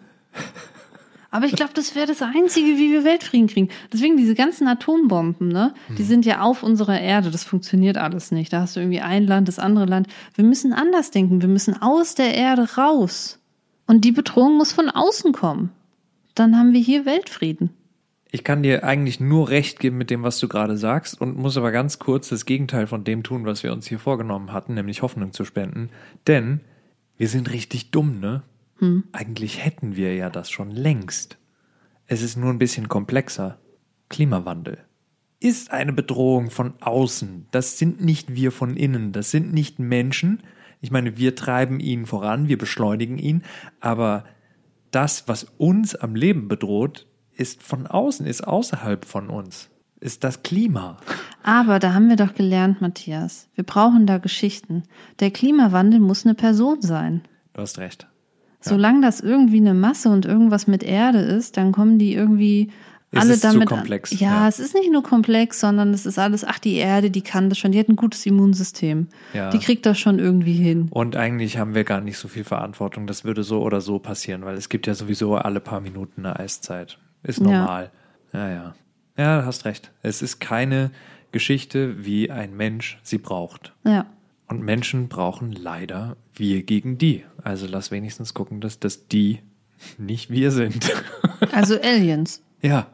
Aber ich glaube, das wäre das Einzige, wie wir Weltfrieden kriegen. Deswegen diese ganzen Atombomben, ne? Die hm. sind ja auf unserer Erde. Das funktioniert alles nicht. Da hast du irgendwie ein Land, das andere Land. Wir müssen anders denken. Wir müssen aus der Erde raus. Und die Bedrohung muss von außen kommen. Dann haben wir hier Weltfrieden. Ich kann dir eigentlich nur recht geben mit dem, was du gerade sagst und muss aber ganz kurz das Gegenteil von dem tun, was wir uns hier vorgenommen hatten, nämlich Hoffnung zu spenden. Denn wir sind richtig dumm, ne? Hm. Eigentlich hätten wir ja das schon längst. Es ist nur ein bisschen komplexer. Klimawandel ist eine Bedrohung von außen. Das sind nicht wir von innen. Das sind nicht Menschen. Ich meine, wir treiben ihn voran, wir beschleunigen ihn. Aber das, was uns am Leben bedroht, ist von außen, ist außerhalb von uns. Ist das Klima. Aber da haben wir doch gelernt, Matthias. Wir brauchen da Geschichten. Der Klimawandel muss eine Person sein. Du hast recht. Ja. Solange das irgendwie eine Masse und irgendwas mit Erde ist, dann kommen die irgendwie alle es ist damit. Zu komplex. Ja, ja, es ist nicht nur komplex, sondern es ist alles, ach, die Erde, die kann das schon, die hat ein gutes Immunsystem. Ja. Die kriegt das schon irgendwie hin. Und eigentlich haben wir gar nicht so viel Verantwortung. Das würde so oder so passieren, weil es gibt ja sowieso alle paar Minuten eine Eiszeit. Ist normal. Ja, ja. Ja, ja, du hast recht. Es ist keine Geschichte, wie ein Mensch sie braucht. Ja. Und Menschen brauchen leider wir gegen die. Also lass wenigstens gucken, dass das die nicht wir sind. Also Aliens. Ja.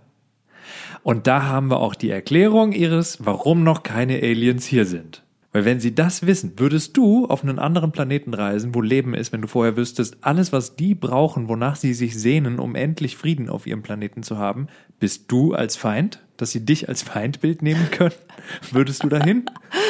Und da haben wir auch die Erklärung ihres, warum noch keine Aliens hier sind. Weil wenn sie das wissen, würdest du auf einen anderen Planeten reisen, wo Leben ist, wenn du vorher wüsstest, alles, was die brauchen, wonach sie sich sehnen, um endlich Frieden auf ihrem Planeten zu haben, bist du als Feind, dass sie dich als Feindbild nehmen können? Würdest du dahin?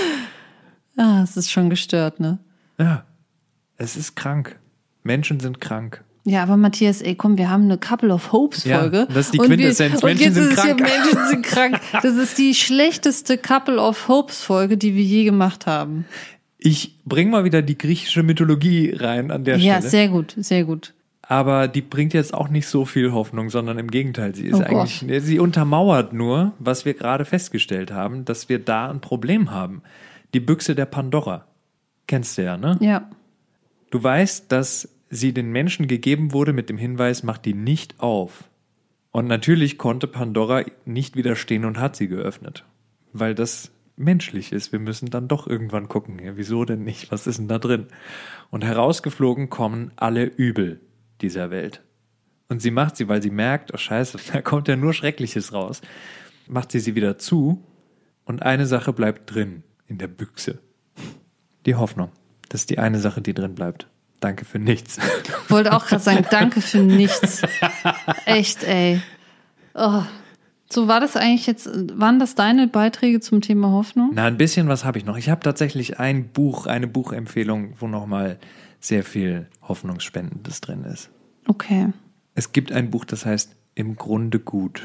Ah, es ist schon gestört, ne? Ja, es ist krank. Menschen sind krank. Ja, aber Matthias, ey, komm, wir haben eine Couple of Hopes-Folge. Ja, das ist die Quintessenz. Und, wir, Menschen und jetzt sind ist krank. Es hier, Menschen sind krank. Das ist die schlechteste Couple of Hopes-Folge, die wir je gemacht haben. Ich bring mal wieder die griechische Mythologie rein an der ja, Stelle. Ja, sehr gut, sehr gut. Aber die bringt jetzt auch nicht so viel Hoffnung, sondern im Gegenteil. Sie ist oh eigentlich, Gott. sie untermauert nur, was wir gerade festgestellt haben, dass wir da ein Problem haben. Die Büchse der Pandora. Kennst du ja, ne? Ja. Du weißt, dass sie den Menschen gegeben wurde mit dem Hinweis, mach die nicht auf. Und natürlich konnte Pandora nicht widerstehen und hat sie geöffnet. Weil das menschlich ist. Wir müssen dann doch irgendwann gucken. Ja, wieso denn nicht? Was ist denn da drin? Und herausgeflogen kommen alle Übel dieser Welt. Und sie macht sie, weil sie merkt, oh scheiße, da kommt ja nur Schreckliches raus, macht sie sie wieder zu und eine Sache bleibt drin in der Büchse. Die Hoffnung. Das ist die eine Sache, die drin bleibt. Danke für nichts. Ich wollte auch gerade sagen, danke für nichts. Echt, ey. Oh. So, war das eigentlich jetzt, waren das deine Beiträge zum Thema Hoffnung? Na, ein bisschen was habe ich noch. Ich habe tatsächlich ein Buch, eine Buchempfehlung, wo nochmal sehr viel Hoffnungsspendendes drin ist. Okay. Es gibt ein Buch, das heißt Im Grunde gut.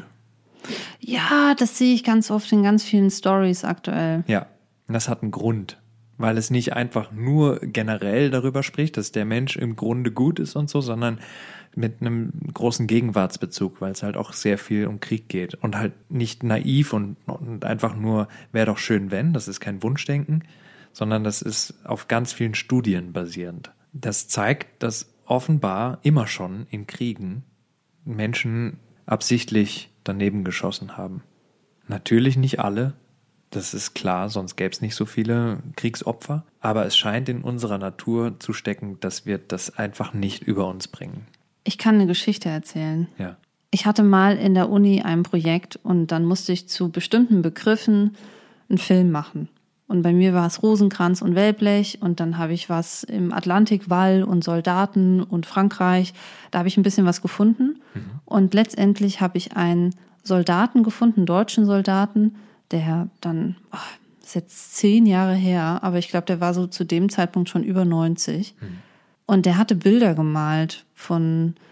Ja, das sehe ich ganz oft in ganz vielen Stories aktuell. Ja, und das hat einen Grund. Weil es nicht einfach nur generell darüber spricht, dass der Mensch im Grunde gut ist und so, sondern mit einem großen Gegenwartsbezug, weil es halt auch sehr viel um Krieg geht und halt nicht naiv und, und einfach nur, wäre doch schön, wenn, das ist kein Wunschdenken, sondern das ist auf ganz vielen Studien basierend. Das zeigt, dass offenbar immer schon in Kriegen Menschen absichtlich daneben geschossen haben. Natürlich nicht alle. Das ist klar, sonst gäbe es nicht so viele Kriegsopfer. Aber es scheint in unserer Natur zu stecken, dass wir das einfach nicht über uns bringen. Ich kann eine Geschichte erzählen. Ja. Ich hatte mal in der Uni ein Projekt und dann musste ich zu bestimmten Begriffen einen Film machen. Und bei mir war es Rosenkranz und Wellblech und dann habe ich was im Atlantikwall und Soldaten und Frankreich. Da habe ich ein bisschen was gefunden. Mhm. Und letztendlich habe ich einen Soldaten gefunden, einen deutschen Soldaten, der dann, oh, das ist jetzt zehn Jahre her, aber ich glaube, der war so zu dem Zeitpunkt schon über neunzig. Mhm. Und der hatte Bilder gemalt von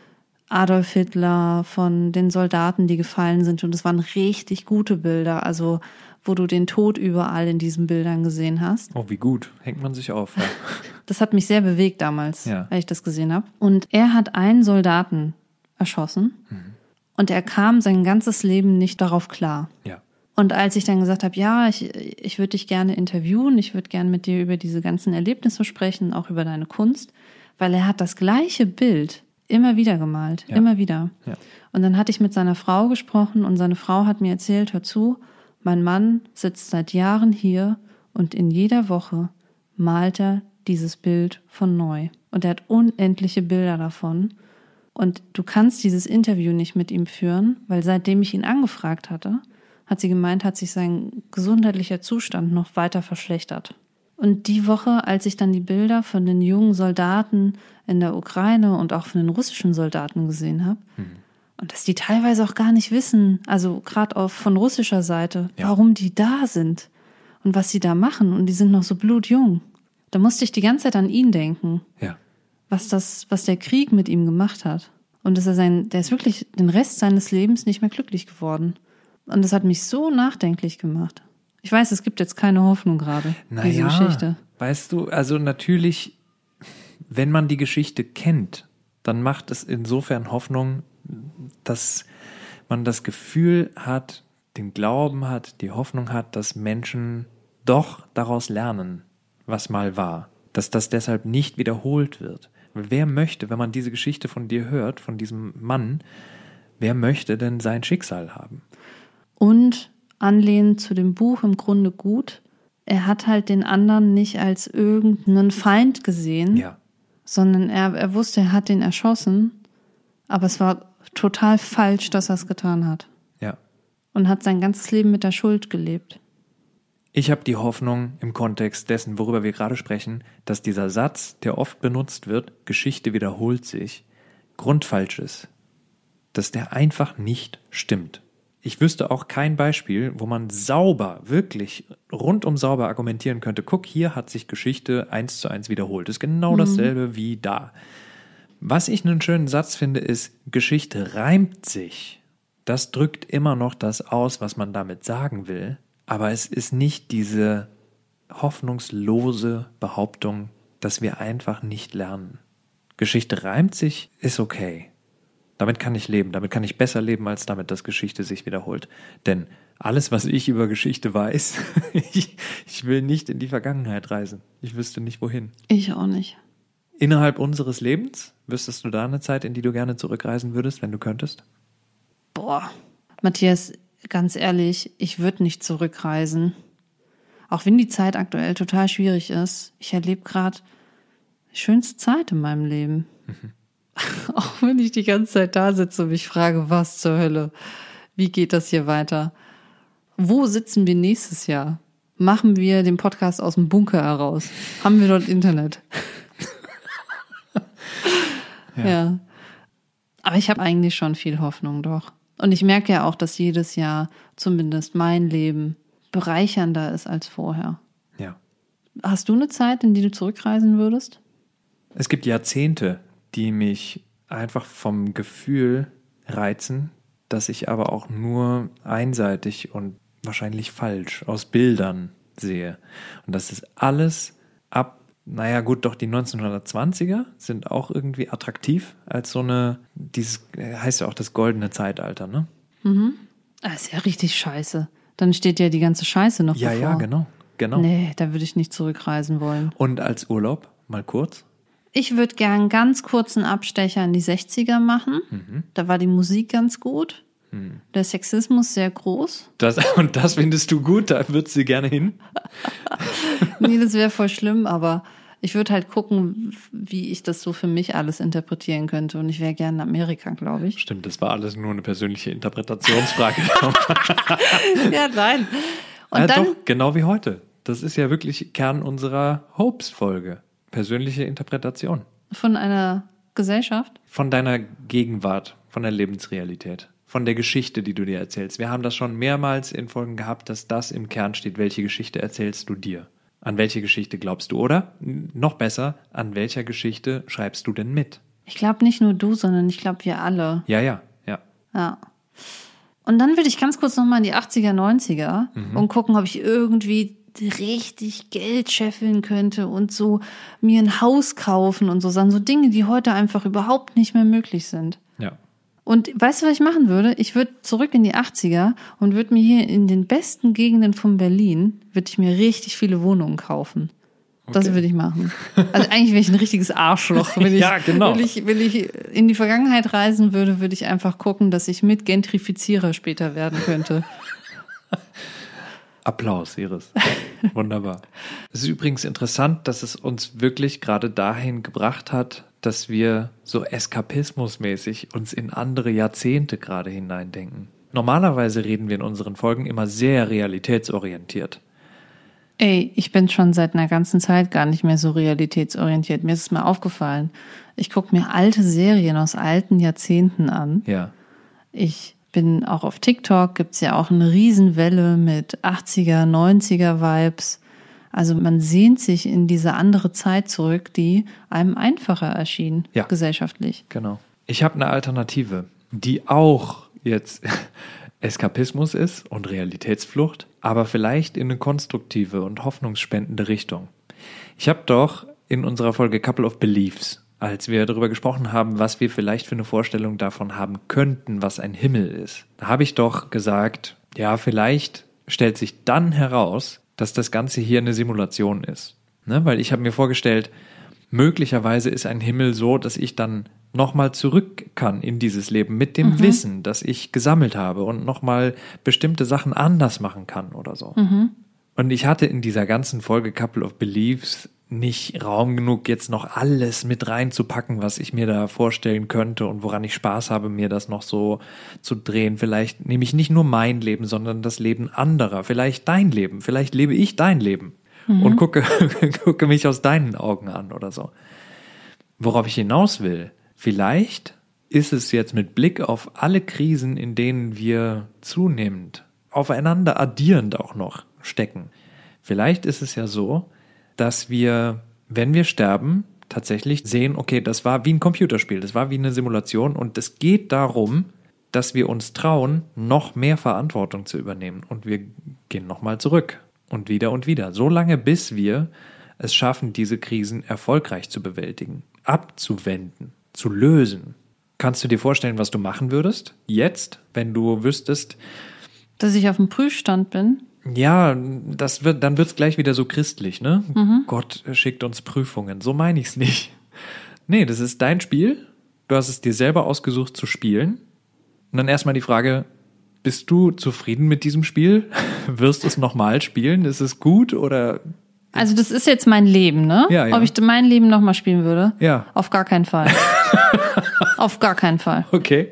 Adolf Hitler, von den Soldaten, die gefallen sind. Und es waren richtig gute Bilder, also wo du den Tod überall in diesen Bildern gesehen hast. Oh, wie gut. Hängt man sich auf. Ja. Das hat mich sehr bewegt damals, Ja. als ich das gesehen habe. Und er hat einen Soldaten erschossen mhm. und er kam sein ganzes Leben nicht darauf klar. Ja. Und als ich dann gesagt habe, ja, ich, ich würde dich gerne interviewen, ich würde gerne mit dir über diese ganzen Erlebnisse sprechen, auch über deine Kunst, weil er hat das gleiche Bild immer wieder gemalt, Ja. immer wieder. Ja. Und dann hatte ich mit seiner Frau gesprochen und seine Frau hat mir erzählt, hör zu, mein Mann sitzt seit Jahren hier und in jeder Woche malt er dieses Bild von neu. Und er hat unendliche Bilder davon. Und du kannst dieses Interview nicht mit ihm führen, weil seitdem ich ihn angefragt hatte, hat sie gemeint, hat sich sein gesundheitlicher Zustand noch weiter verschlechtert. Und die Woche, als ich dann die Bilder von den jungen Soldaten in der Ukraine und auch von den russischen Soldaten gesehen habe, mhm. und dass die teilweise auch gar nicht wissen, also gerade auch von russischer Seite, ja. warum die da sind und was sie da machen. Und die sind noch so blutjung. Da musste ich die ganze Zeit an ihn denken, Ja. was das, was der Krieg mit ihm gemacht hat. Und dass er sein, der ist wirklich den Rest seines Lebens nicht mehr glücklich geworden. Und das hat mich so nachdenklich gemacht. Ich weiß, es gibt jetzt keine Hoffnung gerade, Naja, diese Geschichte. Weißt du, also natürlich, wenn man die Geschichte kennt, dann macht es insofern Hoffnung, dass man das Gefühl hat, den Glauben hat, die Hoffnung hat, dass Menschen doch daraus lernen, was mal war. Dass das deshalb nicht wiederholt wird. Wer möchte, wenn man diese Geschichte von dir hört, von diesem Mann, wer möchte denn sein Schicksal haben? Und anlehnend zu dem Buch im Grunde gut, er hat halt den anderen nicht als irgendeinen Feind gesehen, Ja. sondern er, er wusste, er hat den erschossen, aber es war total falsch, dass er es getan hat. Ja. Und hat sein ganzes Leben mit der Schuld gelebt. Ich habe die Hoffnung im Kontext dessen, worüber wir gerade sprechen, dass dieser Satz, der oft benutzt wird, Geschichte wiederholt sich, grundfalsch ist. Dass der einfach nicht stimmt. Ich wüsste auch kein Beispiel, wo man sauber, wirklich rundum sauber argumentieren könnte, guck, hier hat sich Geschichte eins zu eins wiederholt. Das ist genau dasselbe mhm. wie da. Was ich einen schönen Satz finde, ist, Geschichte reimt sich. Das drückt immer noch das aus, was man damit sagen will. Aber es ist nicht diese hoffnungslose Behauptung, dass wir einfach nicht lernen. Geschichte reimt sich, ist okay. Damit kann ich leben, damit kann ich besser leben, als damit, dass Geschichte sich wiederholt. Denn alles, was ich über Geschichte weiß, ich, ich will nicht in die Vergangenheit reisen. Ich wüsste nicht, wohin. Ich auch nicht. Innerhalb unseres Lebens, wüsstest du da eine Zeit, in die du gerne zurückreisen würdest, wenn du könntest? Boah, Matthias, ganz ehrlich, ich würde nicht zurückreisen. Auch wenn die Zeit aktuell total schwierig ist. Ich erlebe gerade die schönste Zeit in meinem Leben. Mhm. Auch wenn ich die ganze Zeit da sitze und mich frage, was zur Hölle? Wie geht das hier weiter? Wo sitzen wir nächstes Jahr? Machen wir den Podcast aus dem Bunker heraus? Haben wir dort Internet? ja. ja. Aber ich habe eigentlich schon viel Hoffnung, doch. Und ich merke ja auch, dass jedes Jahr zumindest mein Leben bereichernder ist als vorher. Ja. Hast du eine Zeit, in die du zurückreisen würdest? Es gibt Jahrzehnte, die mich einfach vom Gefühl reizen, dass ich aber auch nur einseitig und wahrscheinlich falsch aus Bildern sehe. Und das ist alles ab, naja gut, doch die neunzehnhundertzwanziger sind auch irgendwie attraktiv als so eine, dieses heißt ja auch das goldene Zeitalter, ne? Mhm. Das ist ja richtig scheiße. Dann steht ja die ganze Scheiße noch ja, bevor. Ja, ja, genau, genau. Nee, da würde ich nicht zurückreisen wollen. Und als Urlaub, mal kurz? Ich würde gern einen ganz kurzen Abstecher in die sechziger machen. Mhm. Da war die Musik ganz gut. Mhm. Der Sexismus sehr groß. Das, und das findest du gut? Da würdest du gerne hin? Nee, das wäre voll schlimm, aber ich würde halt gucken, wie ich das so für mich alles interpretieren könnte. Und ich wäre gerne in Amerika, glaube ich. Stimmt, das war alles nur eine persönliche Interpretationsfrage. Ja, nein. Und ja, dann, doch, genau wie heute. Das ist ja wirklich Kern unserer Hopes-Folge. Persönliche Interpretation. Von einer Gesellschaft? Von deiner Gegenwart, von der Lebensrealität, von der Geschichte, die du dir erzählst. Wir haben das schon mehrmals in Folgen gehabt, dass das im Kern steht. Welche Geschichte erzählst du dir? An welche Geschichte glaubst du? Oder, noch besser, an welcher Geschichte schreibst du denn mit? Ich glaube nicht nur du, sondern ich glaube wir alle. Ja, ja, ja. Ja. Und dann würde ich ganz kurz nochmal in die achtziger, neunziger mhm. und gucken, ob ich irgendwie richtig Geld scheffeln könnte und so mir ein Haus kaufen und so Sachen. So Dinge, die heute einfach überhaupt nicht mehr möglich sind. Ja. Und weißt du, was ich machen würde? Ich würde zurück in die achtziger und würde mir hier in den besten Gegenden von Berlin, würde ich mir richtig viele Wohnungen kaufen. Okay. Das würde ich machen. Also eigentlich wäre ich ein richtiges Arschloch. Wenn ich, ja, genau. Wenn ich, wenn ich in die Vergangenheit reisen würde, würde ich einfach gucken, dass ich mit Gentrifizierer später werden könnte. Applaus, Iris. Wunderbar. Es ist übrigens interessant, dass es uns wirklich gerade dahin gebracht hat, dass wir so eskapismusmäßig uns in andere Jahrzehnte gerade hineindenken. Normalerweise reden wir in unseren Folgen immer sehr realitätsorientiert. Ey, ich bin schon seit einer ganzen Zeit gar nicht mehr so realitätsorientiert. Mir ist es mal aufgefallen. Ich gucke mir alte Serien aus alten Jahrzehnten an. Ja. Ich bin auch auf TikTok, gibt's ja auch eine Riesenwelle mit achtziger, neunziger Vibes. Also man sehnt sich in diese andere Zeit zurück, die einem einfacher erschien, ja. gesellschaftlich. Genau. Ich habe eine Alternative, die auch jetzt Eskapismus ist und Realitätsflucht, aber vielleicht in eine konstruktive und hoffnungsspendende Richtung. Ich habe doch in unserer Folge Couple of Beliefs, als wir darüber gesprochen haben, was wir vielleicht für eine Vorstellung davon haben könnten, was ein Himmel ist, da habe ich doch gesagt, ja, vielleicht stellt sich dann heraus, dass das Ganze hier eine Simulation ist. Ne? Weil ich habe mir vorgestellt, möglicherweise ist ein Himmel so, dass ich dann nochmal zurück kann in dieses Leben mit dem mhm. Wissen, das ich gesammelt habe und nochmal bestimmte Sachen anders machen kann oder so. Mhm. Und ich hatte in dieser ganzen Folge Couple of Beliefs nicht Raum genug, jetzt noch alles mit reinzupacken, was ich mir da vorstellen könnte und woran ich Spaß habe, mir das noch so zu drehen. Vielleicht nehme ich nicht nur mein Leben, sondern das Leben anderer. Vielleicht dein Leben. Vielleicht lebe ich dein Leben mhm. und gucke, gucke mich aus deinen Augen an oder so. Worauf ich hinaus will, vielleicht ist es jetzt mit Blick auf alle Krisen, in denen wir zunehmend, aufeinander addierend auch noch stecken. Vielleicht ist es ja so, dass wir, wenn wir sterben, tatsächlich sehen, okay, das war wie ein Computerspiel, das war wie eine Simulation und es geht darum, dass wir uns trauen, noch mehr Verantwortung zu übernehmen und wir gehen nochmal zurück und wieder und wieder, so lange bis wir es schaffen, diese Krisen erfolgreich zu bewältigen, abzuwenden, zu lösen. Kannst du dir vorstellen, was du machen würdest jetzt, wenn du wüsstest, dass ich auf dem Prüfstand bin? Ja, das wird, dann wird's gleich wieder so christlich, ne? Mhm. Gott schickt uns Prüfungen. So meine ich's nicht. Nee, das ist dein Spiel. Du hast es dir selber ausgesucht zu spielen. Und dann erstmal die Frage, bist du zufrieden mit diesem Spiel? Wirst du es nochmal spielen? Ist es gut oder? Also das ist jetzt mein Leben, ne? Ja, ja. Ob ich mein Leben nochmal spielen würde? Ja. Auf gar keinen Fall. Auf gar keinen Fall. Okay.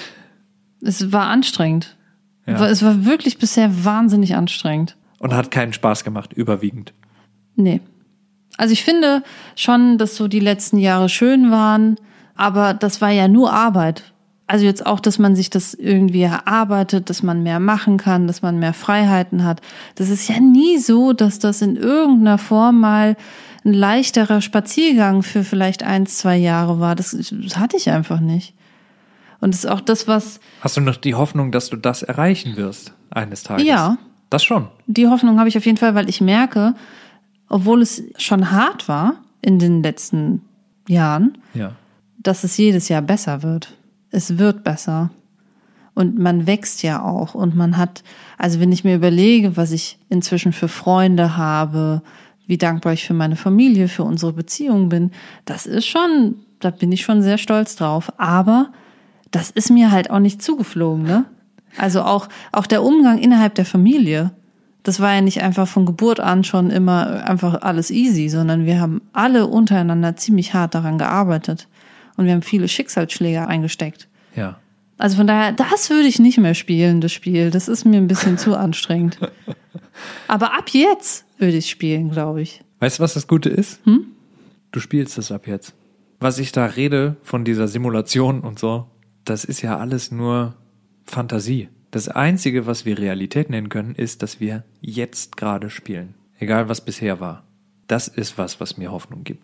Es war anstrengend. Ja. Es war wirklich bisher wahnsinnig anstrengend. Und hat keinen Spaß gemacht, überwiegend. Nee. Also ich finde schon, dass so die letzten Jahre schön waren, aber das war ja nur Arbeit. Also jetzt auch, dass man sich das irgendwie erarbeitet, dass man mehr machen kann, dass man mehr Freiheiten hat. Das ist ja nie so, dass das in irgendeiner Form mal ein leichterer Spaziergang für vielleicht ein, zwei Jahre war. Das, das hatte ich einfach nicht. Und das ist auch das, was... Hast du noch die Hoffnung, dass du das erreichen wirst eines Tages? Ja. Das schon? Die Hoffnung habe ich auf jeden Fall, weil ich merke, obwohl es schon hart war in den letzten Jahren, ja. dass es jedes Jahr besser wird. Es wird besser. Und man wächst ja auch. Und man hat, also wenn ich mir überlege, was ich inzwischen für Freunde habe, wie dankbar ich für meine Familie, für unsere Beziehung bin, das ist schon, da bin ich schon sehr stolz drauf. Aber das ist mir halt auch nicht zugeflogen, ne? Also auch, auch der Umgang innerhalb der Familie. Das war ja nicht einfach von Geburt an schon immer einfach alles easy, sondern wir haben alle untereinander ziemlich hart daran gearbeitet. Und wir haben viele Schicksalsschläge eingesteckt. Ja. Also von daher, das würde ich nicht mehr spielen, das Spiel. Das ist mir ein bisschen zu anstrengend. Aber ab jetzt würde ich spielen, glaube ich. Weißt du, was das Gute ist? Hm? Du spielst es ab jetzt. Was ich da rede von dieser Simulation und so, das ist ja alles nur Fantasie. Das Einzige, was wir Realität nennen können, ist, dass wir jetzt gerade spielen. Egal, was bisher war. Das ist was, was mir Hoffnung gibt.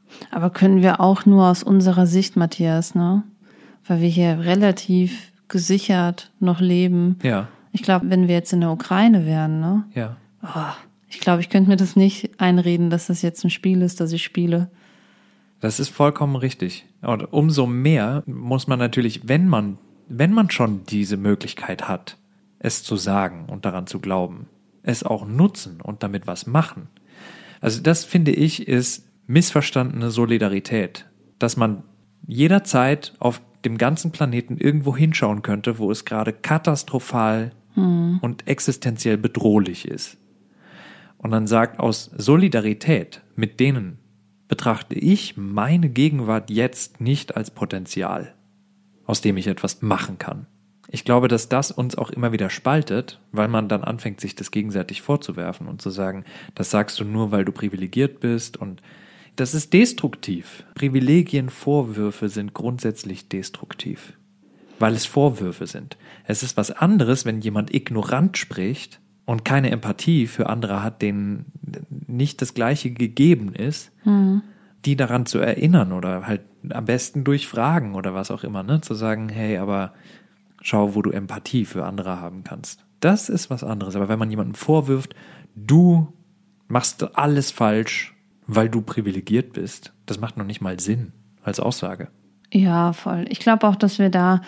Aber können wir auch nur aus unserer Sicht, Matthias, ne? Weil wir hier relativ gesichert noch leben. Ja. Ich glaube, wenn wir jetzt in der Ukraine wären, ne? Ja. Oh, ich glaube, ich könnte mir das nicht einreden, dass das jetzt ein Spiel ist, das ich spiele. Das ist vollkommen richtig. Und umso mehr muss man natürlich, wenn man, wenn man schon diese Möglichkeit hat, es zu sagen und daran zu glauben, es auch nutzen und damit was machen. Also das, finde ich, ist missverstandene Solidarität, dass man jederzeit auf dem ganzen Planeten irgendwo hinschauen könnte, wo es gerade katastrophal hm. und existenziell bedrohlich ist. Und dann sagt, aus Solidarität mit denen betrachte ich meine Gegenwart jetzt nicht als Potenzial, aus dem ich etwas machen kann. Ich glaube, dass das uns auch immer wieder spaltet, weil man dann anfängt, sich das gegenseitig vorzuwerfen und zu sagen, das sagst du nur, weil du privilegiert bist, und das ist destruktiv. Privilegienvorwürfe sind grundsätzlich destruktiv, weil es Vorwürfe sind. Es ist was anderes, wenn jemand ignorant spricht und keine Empathie für andere hat, denen nicht das Gleiche gegeben ist, mhm. die daran zu erinnern oder halt am besten durch Fragen oder was auch immer, ne, zu sagen, hey, aber schau, wo du Empathie für andere haben kannst. Das ist was anderes. Aber wenn man jemandem vorwirft, du machst alles falsch, weil du privilegiert bist, das macht noch nicht mal Sinn als Aussage. Ja, voll. Ich glaube auch, dass wir da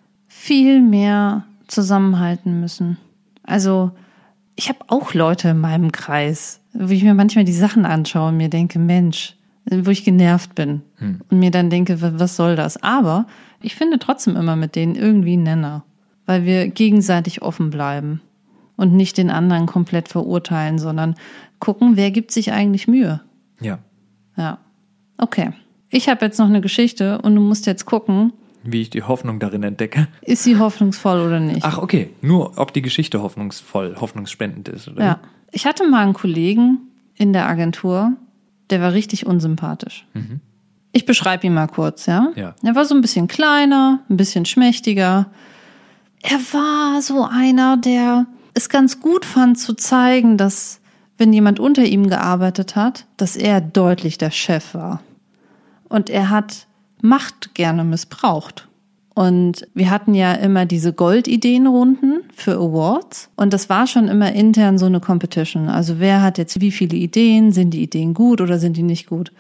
viel mehr zusammenhalten müssen. Also ich habe auch Leute in meinem Kreis, wo ich mir manchmal die Sachen anschaue und mir denke, Mensch, wo ich genervt bin hm. und mir dann denke, was soll das? Aber ich finde trotzdem immer mit denen irgendwie einen Nenner, weil wir gegenseitig offen bleiben und nicht den anderen komplett verurteilen, sondern gucken, wer gibt sich eigentlich Mühe. Ja. Ja. Okay. Ich habe jetzt noch eine Geschichte und du musst jetzt gucken, wie ich die Hoffnung darin entdecke. Ist sie hoffnungsvoll oder nicht? Ach, okay. Nur, ob die Geschichte hoffnungsvoll, hoffnungsspendend ist, oder? Ja. Ich hatte mal einen Kollegen in der Agentur, der war richtig unsympathisch. Mhm. Ich beschreibe ihn mal kurz, ja? Ja. Er war so ein bisschen kleiner, ein bisschen schmächtiger. Er war so einer, der es ganz gut fand zu zeigen, dass, wenn jemand unter ihm gearbeitet hat, dass er deutlich der Chef war. Und er hat Macht gerne missbraucht. Und wir hatten ja immer diese Goldideenrunden für Awards. Und das war schon immer intern so eine Competition. Also wer hat jetzt wie viele Ideen? Sind die Ideen gut oder sind die nicht gut?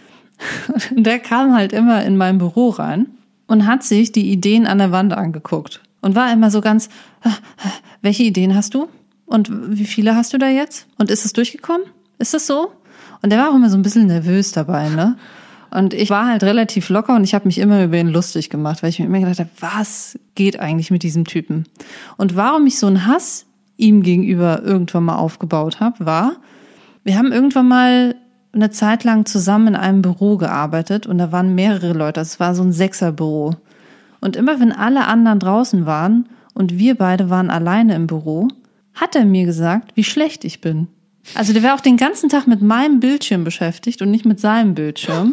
Der kam halt immer in mein Büro rein und hat sich die Ideen an der Wand angeguckt. Und war immer so ganz, welche Ideen hast du? Und wie viele hast du da jetzt? Und ist es durchgekommen? Ist das so? Und der war auch immer so ein bisschen nervös dabei, ne? Und ich war halt relativ locker und ich habe mich immer über ihn lustig gemacht, weil ich mir immer gedacht habe, was geht eigentlich mit diesem Typen? Und warum ich so einen Hass ihm gegenüber irgendwann mal aufgebaut habe, war, wir haben irgendwann mal eine Zeit lang zusammen in einem Büro gearbeitet und da waren mehrere Leute, es war so ein Sechserbüro. Und immer wenn alle anderen draußen waren und wir beide waren alleine im Büro, hat er mir gesagt, wie schlecht ich bin. Also der war auch den ganzen Tag mit meinem Bildschirm beschäftigt und nicht mit seinem Bildschirm.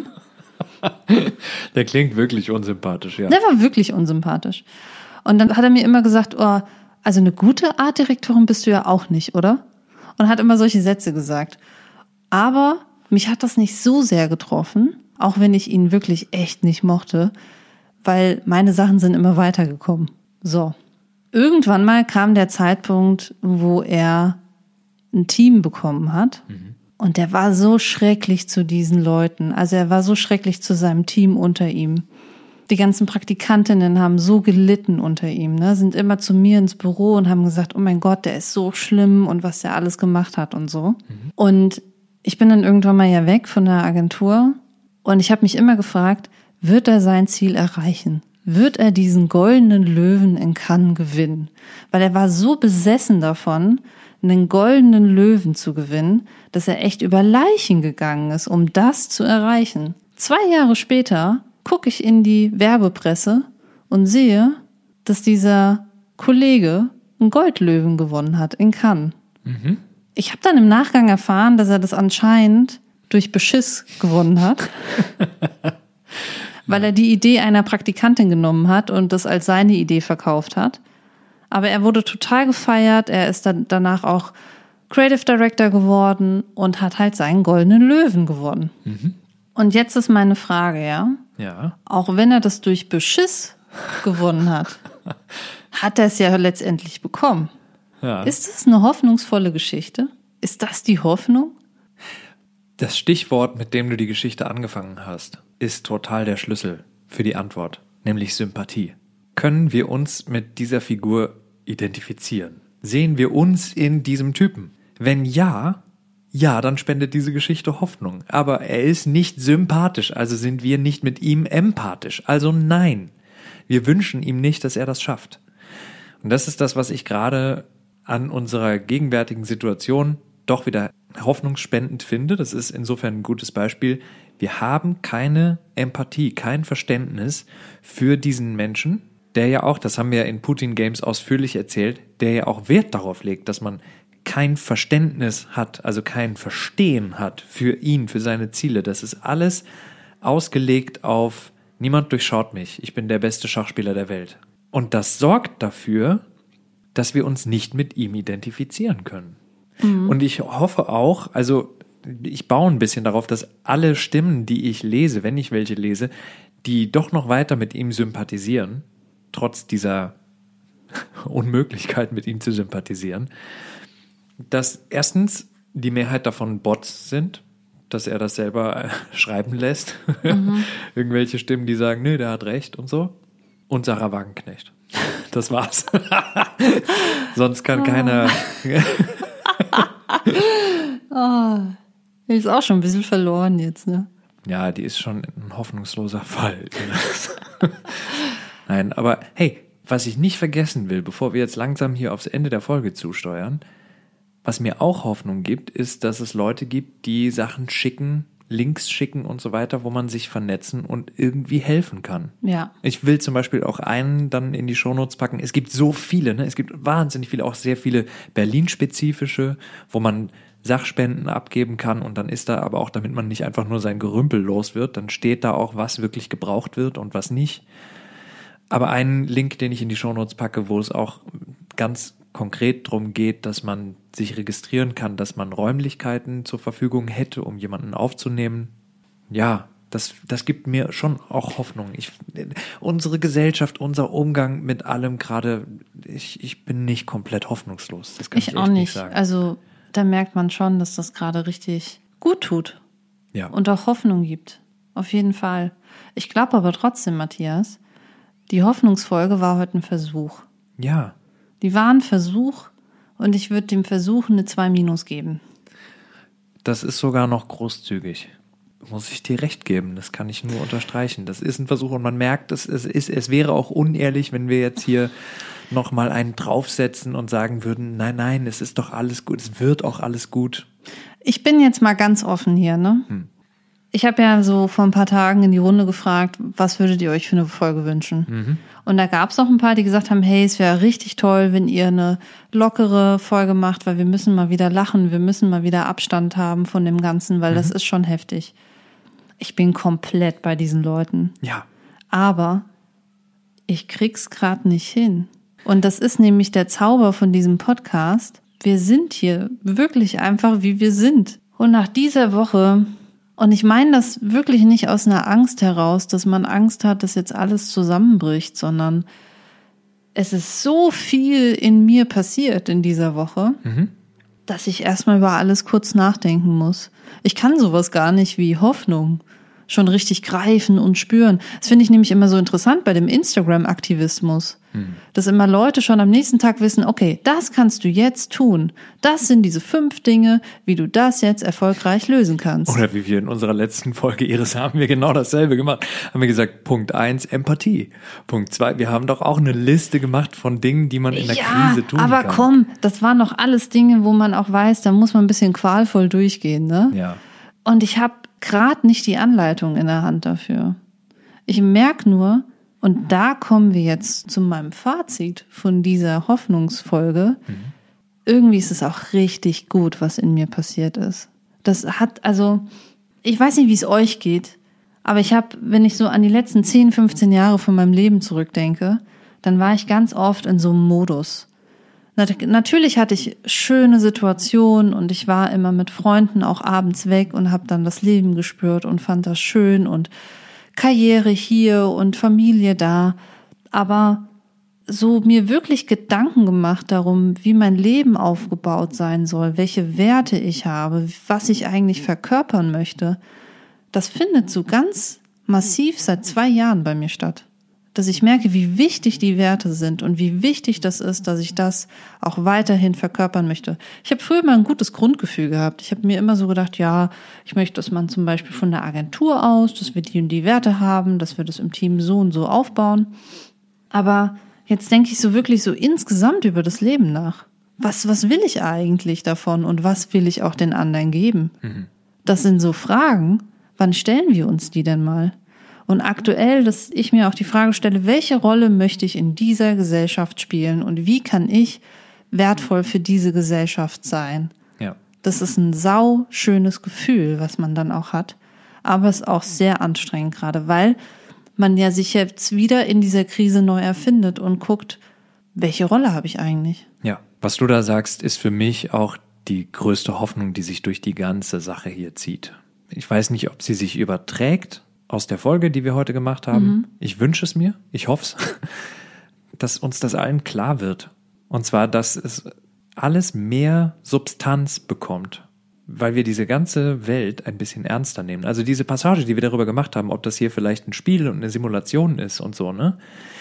Der klingt wirklich unsympathisch, ja. Der war wirklich unsympathisch. Und dann hat er mir immer gesagt, oh, also eine gute Artdirektorin bist du ja auch nicht, oder? Und hat immer solche Sätze gesagt. Aber mich hat das nicht so sehr getroffen, auch wenn ich ihn wirklich echt nicht mochte, weil meine Sachen sind immer weitergekommen. So. Irgendwann mal kam der Zeitpunkt, wo er ein Team bekommen hat. Mhm. Und der war so schrecklich zu diesen Leuten. Also er war so schrecklich zu seinem Team unter ihm. Die ganzen Praktikantinnen haben so gelitten unter ihm, ne? Sind immer zu mir ins Büro und haben gesagt, oh mein Gott, der ist so schlimm und was der alles gemacht hat und so. Mhm. Und ich bin dann irgendwann mal ja weg von der Agentur und ich habe mich immer gefragt, wird er sein Ziel erreichen? Wird er diesen goldenen Löwen in Cannes gewinnen? Weil er war so besessen davon, einen goldenen Löwen zu gewinnen, dass er echt über Leichen gegangen ist, um das zu erreichen. Zwei Jahre später gucke ich in die Werbepresse und sehe, dass dieser Kollege einen Goldlöwen gewonnen hat in Cannes. Mhm. Ich habe dann im Nachgang erfahren, dass er das anscheinend durch Beschiss gewonnen hat, weil er die Idee einer Praktikantin genommen hat und das als seine Idee verkauft hat. Aber er wurde total gefeiert, er ist dann danach auch Creative Director geworden und hat halt seinen goldenen Löwen gewonnen. Mhm. Und jetzt ist meine Frage, ja? Ja. Auch wenn er das durch Beschiss gewonnen hat, hat er es ja letztendlich bekommen. Ja. Ist das eine hoffnungsvolle Geschichte? Ist das die Hoffnung? Das Stichwort, mit dem du die Geschichte angefangen hast, ist total der Schlüssel für die Antwort, nämlich Sympathie. Können wir uns mit dieser Figur identifizieren? Sehen wir uns in diesem Typen? Wenn ja, ja, dann spendet diese Geschichte Hoffnung. Aber er ist nicht sympathisch, also sind wir nicht mit ihm empathisch. Also nein, wir wünschen ihm nicht, dass er das schafft. Und das ist das, was ich gerade an unserer gegenwärtigen Situation doch wieder hoffnungsspendend finde. Das ist insofern ein gutes Beispiel. Wir haben keine Empathie, kein Verständnis für diesen Menschen, der ja auch, das haben wir in Putin Games ausführlich erzählt, der ja auch Wert darauf legt, dass man kein Verständnis hat, also kein Verstehen hat für ihn, für seine Ziele. Das ist alles ausgelegt auf, niemand durchschaut mich, ich bin der beste Schachspieler der Welt. Und das sorgt dafür, dass wir uns nicht mit ihm identifizieren können. Mhm. Und ich hoffe auch, also ich baue ein bisschen darauf, dass alle Stimmen, die ich lese, wenn ich welche lese, die doch noch weiter mit ihm sympathisieren, trotz dieser Unmöglichkeit, mit ihm zu sympathisieren, dass erstens die Mehrheit davon Bots sind, dass er das selber schreiben lässt. Mhm. Irgendwelche Stimmen, die sagen, nö, der hat recht und so. Und Sarah Wagenknecht. Das war's. Sonst kann oh. keiner... oh, die ist auch schon ein bisschen verloren jetzt, ne? Ja, die ist schon ein hoffnungsloser Fall. Nein, aber hey, was ich nicht vergessen will, bevor wir jetzt langsam hier aufs Ende der Folge zusteuern, was mir auch Hoffnung gibt, ist, dass es Leute gibt, die Sachen schicken, Links schicken und so weiter, wo man sich vernetzen und irgendwie helfen kann. Ja. Ich will zum Beispiel auch einen dann in die Shownotes packen. Es gibt so viele, ne? Es gibt wahnsinnig viele, auch sehr viele Berlin-spezifische, wo man Sachspenden abgeben kann und dann ist da aber auch, damit man nicht einfach nur sein Gerümpel los wird, dann steht da auch, was wirklich gebraucht wird und was nicht. Aber einen Link, den ich in die Shownotes packe, wo es auch ganz konkret darum geht, dass man sich registrieren kann, dass man Räumlichkeiten zur Verfügung hätte, um jemanden aufzunehmen. Ja, das, das gibt mir schon auch Hoffnung. Ich, unsere Gesellschaft, unser Umgang mit allem gerade, ich, ich bin nicht komplett hoffnungslos. Das kann ich, ich auch echt nicht. nicht sagen. Also da merkt man schon, dass das gerade richtig gut tut. Ja. Und auch Hoffnung gibt. Auf jeden Fall. Ich glaube aber trotzdem, Matthias, die Hoffnungsfolge war heute ein Versuch. Ja. Die war ein Versuch und ich würde dem Versuch eine zwei Minus geben. Das ist sogar noch großzügig. Muss ich dir recht geben, das kann ich nur unterstreichen. Das ist ein Versuch und man merkt, es, es, ist, es wäre auch unehrlich, wenn wir jetzt hier nochmal einen draufsetzen und sagen würden, nein, nein, es ist doch alles gut, es wird auch alles gut. Ich bin jetzt mal ganz offen hier, ne? Hm. Ich habe ja so vor ein paar Tagen in die Runde gefragt, was würdet ihr euch für eine Folge wünschen? Mhm. Und da gab es auch ein paar, die gesagt haben, hey, es wäre richtig toll, wenn ihr eine lockere Folge macht, weil wir müssen mal wieder lachen, wir müssen mal wieder Abstand haben von dem Ganzen, weil mhm. das ist schon heftig. Ich bin komplett bei diesen Leuten. Ja. Aber ich krieg's gerade nicht hin. Und das ist nämlich der Zauber von diesem Podcast. Wir sind hier wirklich einfach, wie wir sind. Und nach dieser Woche... Und ich meine das wirklich nicht aus einer Angst heraus, dass man Angst hat, dass jetzt alles zusammenbricht, sondern es ist so viel in mir passiert in dieser Woche, mhm. dass ich erstmal über alles kurz nachdenken muss. Ich kann sowas gar nicht wie Hoffnung schon richtig greifen und spüren. Das finde ich nämlich immer so interessant bei dem Instagram-Aktivismus, hm. dass immer Leute schon am nächsten Tag wissen, okay, das kannst du jetzt tun. Das sind diese fünf Dinge, wie du das jetzt erfolgreich lösen kannst. Oder wie wir in unserer letzten Folge, Iris, haben wir genau dasselbe gemacht. Haben wir gesagt, Punkt eins, Empathie. Punkt zwei, wir haben doch auch eine Liste gemacht von Dingen, die man in der ja, Krise tun aber kann. Aber komm, das waren doch alles Dinge, wo man auch weiß, da muss man ein bisschen qualvoll durchgehen, ne? Ja. Und ich habe gerade nicht die Anleitung in der Hand dafür. Ich merke nur, und da kommen wir jetzt zu meinem Fazit von dieser Hoffnungsfolge, mhm. irgendwie ist es auch richtig gut, was in mir passiert ist. Das hat, also, ich weiß nicht, wie es euch geht, aber ich habe, wenn ich so an die letzten zehn, fünfzehn Jahre von meinem Leben zurückdenke, dann war ich ganz oft in so einem Modus. Nat- natürlich hatte ich schöne Situationen und ich war immer mit Freunden auch abends weg und habe dann das Leben gespürt und fand das schön und Karriere hier und Familie da. Aber so mir wirklich Gedanken gemacht darum, wie mein Leben aufgebaut sein soll, welche Werte ich habe, was ich eigentlich verkörpern möchte, das findet so ganz massiv seit zwei Jahren bei mir statt. Dass ich merke, wie wichtig die Werte sind und wie wichtig das ist, dass ich das auch weiterhin verkörpern möchte. Ich habe früher mal ein gutes Grundgefühl gehabt. Ich habe mir immer so gedacht, ja, ich möchte, dass man zum Beispiel von der Agentur aus, dass wir die und die Werte haben, dass wir das im Team so und so aufbauen. Aber jetzt denke ich so wirklich so insgesamt über das Leben nach. Was, was will ich eigentlich davon und was will ich auch den anderen geben? Mhm. Das sind so Fragen. Wann stellen wir uns die denn mal? Und aktuell, dass ich mir auch die Frage stelle, welche Rolle möchte ich in dieser Gesellschaft spielen und wie kann ich wertvoll für diese Gesellschaft sein? Ja. Das ist ein sau schönes Gefühl, was man dann auch hat. Aber es ist auch sehr anstrengend gerade, weil man ja sich jetzt wieder in dieser Krise neu erfindet und guckt, welche Rolle habe ich eigentlich? Ja, was du da sagst, ist für mich auch die größte Hoffnung, die sich durch die ganze Sache hier zieht. Ich weiß nicht, ob sie sich überträgt aus der Folge, die wir heute gemacht haben. Mhm. Ich wünsche es mir, ich hoffe es, dass uns das allen klar wird. Und zwar, dass es alles mehr Substanz bekommt, weil wir diese ganze Welt ein bisschen ernster nehmen. Also diese Passage, die wir darüber gemacht haben, ob das hier vielleicht ein Spiel und eine Simulation ist und so, ne?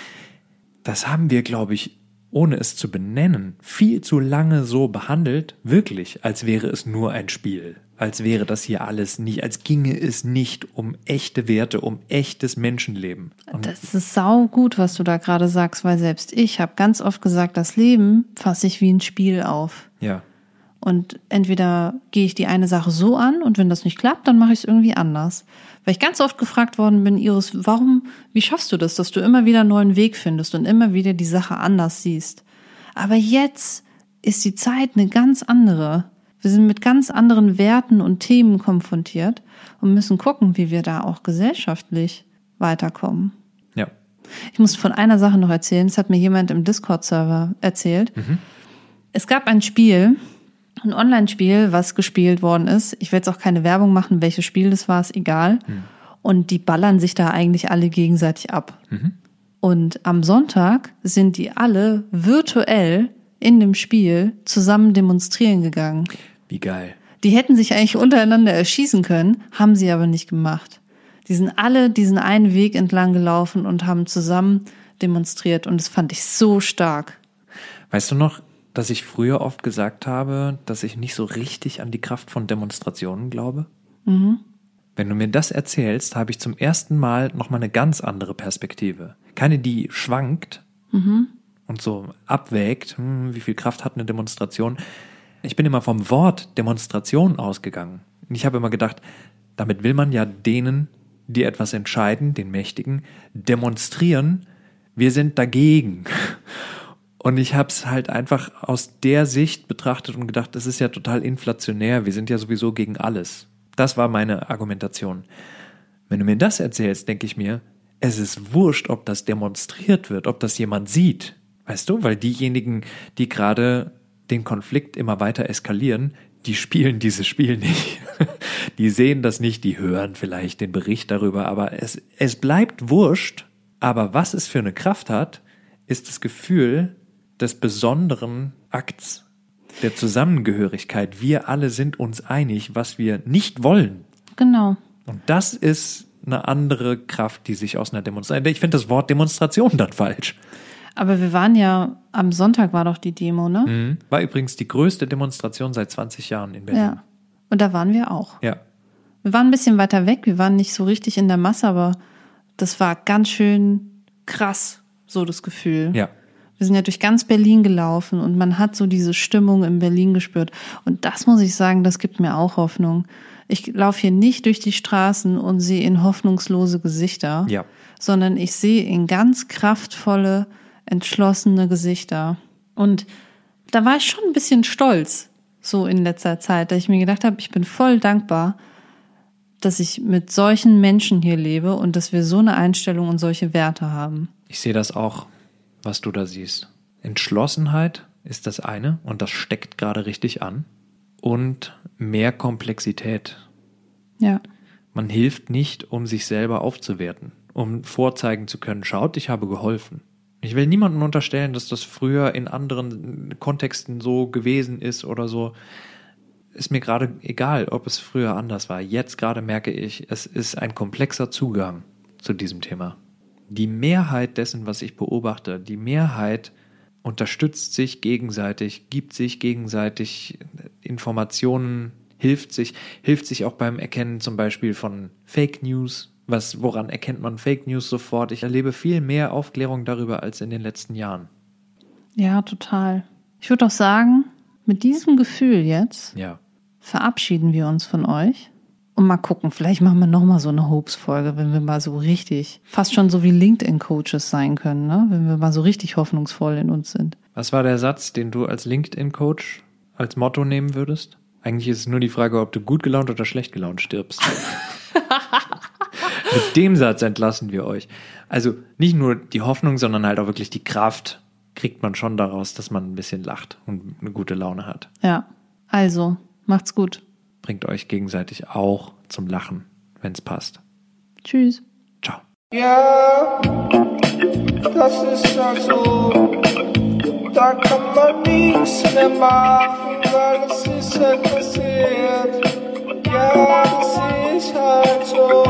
Das haben wir, glaube ich, ohne es zu benennen, viel zu lange so behandelt, wirklich, als wäre es nur ein Spiel. Als wäre das hier alles nicht, als ginge es nicht um echte Werte, um echtes Menschenleben. Und das ist sau gut, was du da gerade sagst, weil selbst ich habe ganz oft gesagt, das Leben fasse ich wie ein Spiel auf. Ja. Und entweder gehe ich die eine Sache so an und wenn das nicht klappt, dann mache ich es irgendwie anders. Weil ich ganz oft gefragt worden bin, Iris, warum, wie schaffst du das, dass du immer wieder einen neuen Weg findest und immer wieder die Sache anders siehst? Aber jetzt ist die Zeit eine ganz andere. Wir sind mit ganz anderen Werten und Themen konfrontiert und müssen gucken, wie wir da auch gesellschaftlich weiterkommen. Ja. Ich muss von einer Sache noch erzählen, das hat mir jemand im Discord-Server erzählt. Mhm. Es gab ein Spiel, ein Online-Spiel, was gespielt worden ist. Ich werde jetzt auch keine Werbung machen, welches Spiel das war, ist egal. Mhm. Und die ballern sich da eigentlich alle gegenseitig ab. Mhm. Und am Sonntag sind die alle virtuell in dem Spiel zusammen demonstrieren gegangen. Wie geil. Die hätten sich eigentlich untereinander erschießen können, haben sie aber nicht gemacht. Die sind alle diesen einen Weg entlang gelaufen und haben zusammen demonstriert. Und das fand ich so stark. Weißt du noch, dass ich früher oft gesagt habe, dass ich nicht so richtig an die Kraft von Demonstrationen glaube? Mhm. Wenn du mir das erzählst, habe ich zum ersten Mal nochmal eine ganz andere Perspektive. Keine, die schwankt mhm. und so abwägt, hm, wie viel Kraft hat eine Demonstration. Ich bin immer vom Wort Demonstration ausgegangen. Und ich habe immer gedacht, damit will man ja denen, die etwas entscheiden, den Mächtigen, demonstrieren, wir sind dagegen. Und ich habe es halt einfach aus der Sicht betrachtet und gedacht, das ist ja total inflationär, wir sind ja sowieso gegen alles. Das war meine Argumentation. Wenn du mir das erzählst, denke ich mir, es ist wurscht, ob das demonstriert wird, ob das jemand sieht. Weißt du, weil diejenigen, die gerade den Konflikt immer weiter eskalieren, die spielen dieses Spiel nicht. Die sehen das nicht, die hören vielleicht den Bericht darüber, aber es, es bleibt wurscht. Aber was es für eine Kraft hat, ist das Gefühl des besonderen Akts, der Zusammengehörigkeit. Wir alle sind uns einig, was wir nicht wollen. Genau. Und das ist eine andere Kraft, die sich aus einer Demonstration... Ich finde das Wort Demonstration dann falsch. Aber wir waren ja, am Sonntag war doch die Demo, ne? Mhm. War übrigens die größte Demonstration seit zwanzig Jahren in Berlin. Ja, und da waren wir auch. Ja. Wir waren ein bisschen weiter weg, wir waren nicht so richtig in der Masse, aber das war ganz schön krass, so das Gefühl. Ja. Wir sind ja durch ganz Berlin gelaufen und man hat so diese Stimmung in Berlin gespürt. Und das muss ich sagen, das gibt mir auch Hoffnung. Ich laufe hier nicht durch die Straßen und sehe in hoffnungslose Gesichter, ja. sondern ich sehe in ganz kraftvolle, entschlossene Gesichter. Und da war ich schon ein bisschen stolz, so in letzter Zeit, dass ich mir gedacht habe, ich bin voll dankbar, dass ich mit solchen Menschen hier lebe und dass wir so eine Einstellung und solche Werte haben. Ich sehe das auch, was du da siehst. Entschlossenheit ist das eine und das steckt gerade richtig an. Und mehr Komplexität. Ja. Man hilft nicht, um sich selber aufzuwerten, um vorzeigen zu können, schaut, ich habe geholfen. Ich will niemandem unterstellen, dass das früher in anderen Kontexten so gewesen ist oder so. Ist mir gerade egal, ob es früher anders war. Jetzt gerade merke ich, es ist ein komplexer Zugang zu diesem Thema. Die Mehrheit dessen, was ich beobachte, die Mehrheit unterstützt sich gegenseitig, gibt sich gegenseitig Informationen, hilft sich, hilft sich auch beim Erkennen zum Beispiel von Fake News. Was, woran erkennt man Fake News sofort? Ich erlebe viel mehr Aufklärung darüber als in den letzten Jahren. Ja, total. Ich würde auch sagen, mit diesem Gefühl jetzt ja. verabschieden wir uns von euch. Und mal gucken, vielleicht machen wir nochmal so eine Hopes-Folge, wenn wir mal so richtig, fast schon so wie LinkedIn-Coaches sein können, ne? Wenn wir mal so richtig hoffnungsvoll in uns sind. Was war der Satz, den du als LinkedIn-Coach als Motto nehmen würdest? Eigentlich ist es nur die Frage, ob du gut gelaunt oder schlecht gelaunt stirbst. Mit dem Satz entlassen wir euch. Also nicht nur die Hoffnung, sondern halt auch wirklich die Kraft kriegt man schon daraus, dass man ein bisschen lacht und eine gute Laune hat. Ja, also macht's gut. Bringt euch gegenseitig auch zum Lachen, wenn es passt. Tschüss. Ciao. Ja, das ist also, da kann man nichts mehr machen, weil es ist halt passiert. Ja, das ist halt so.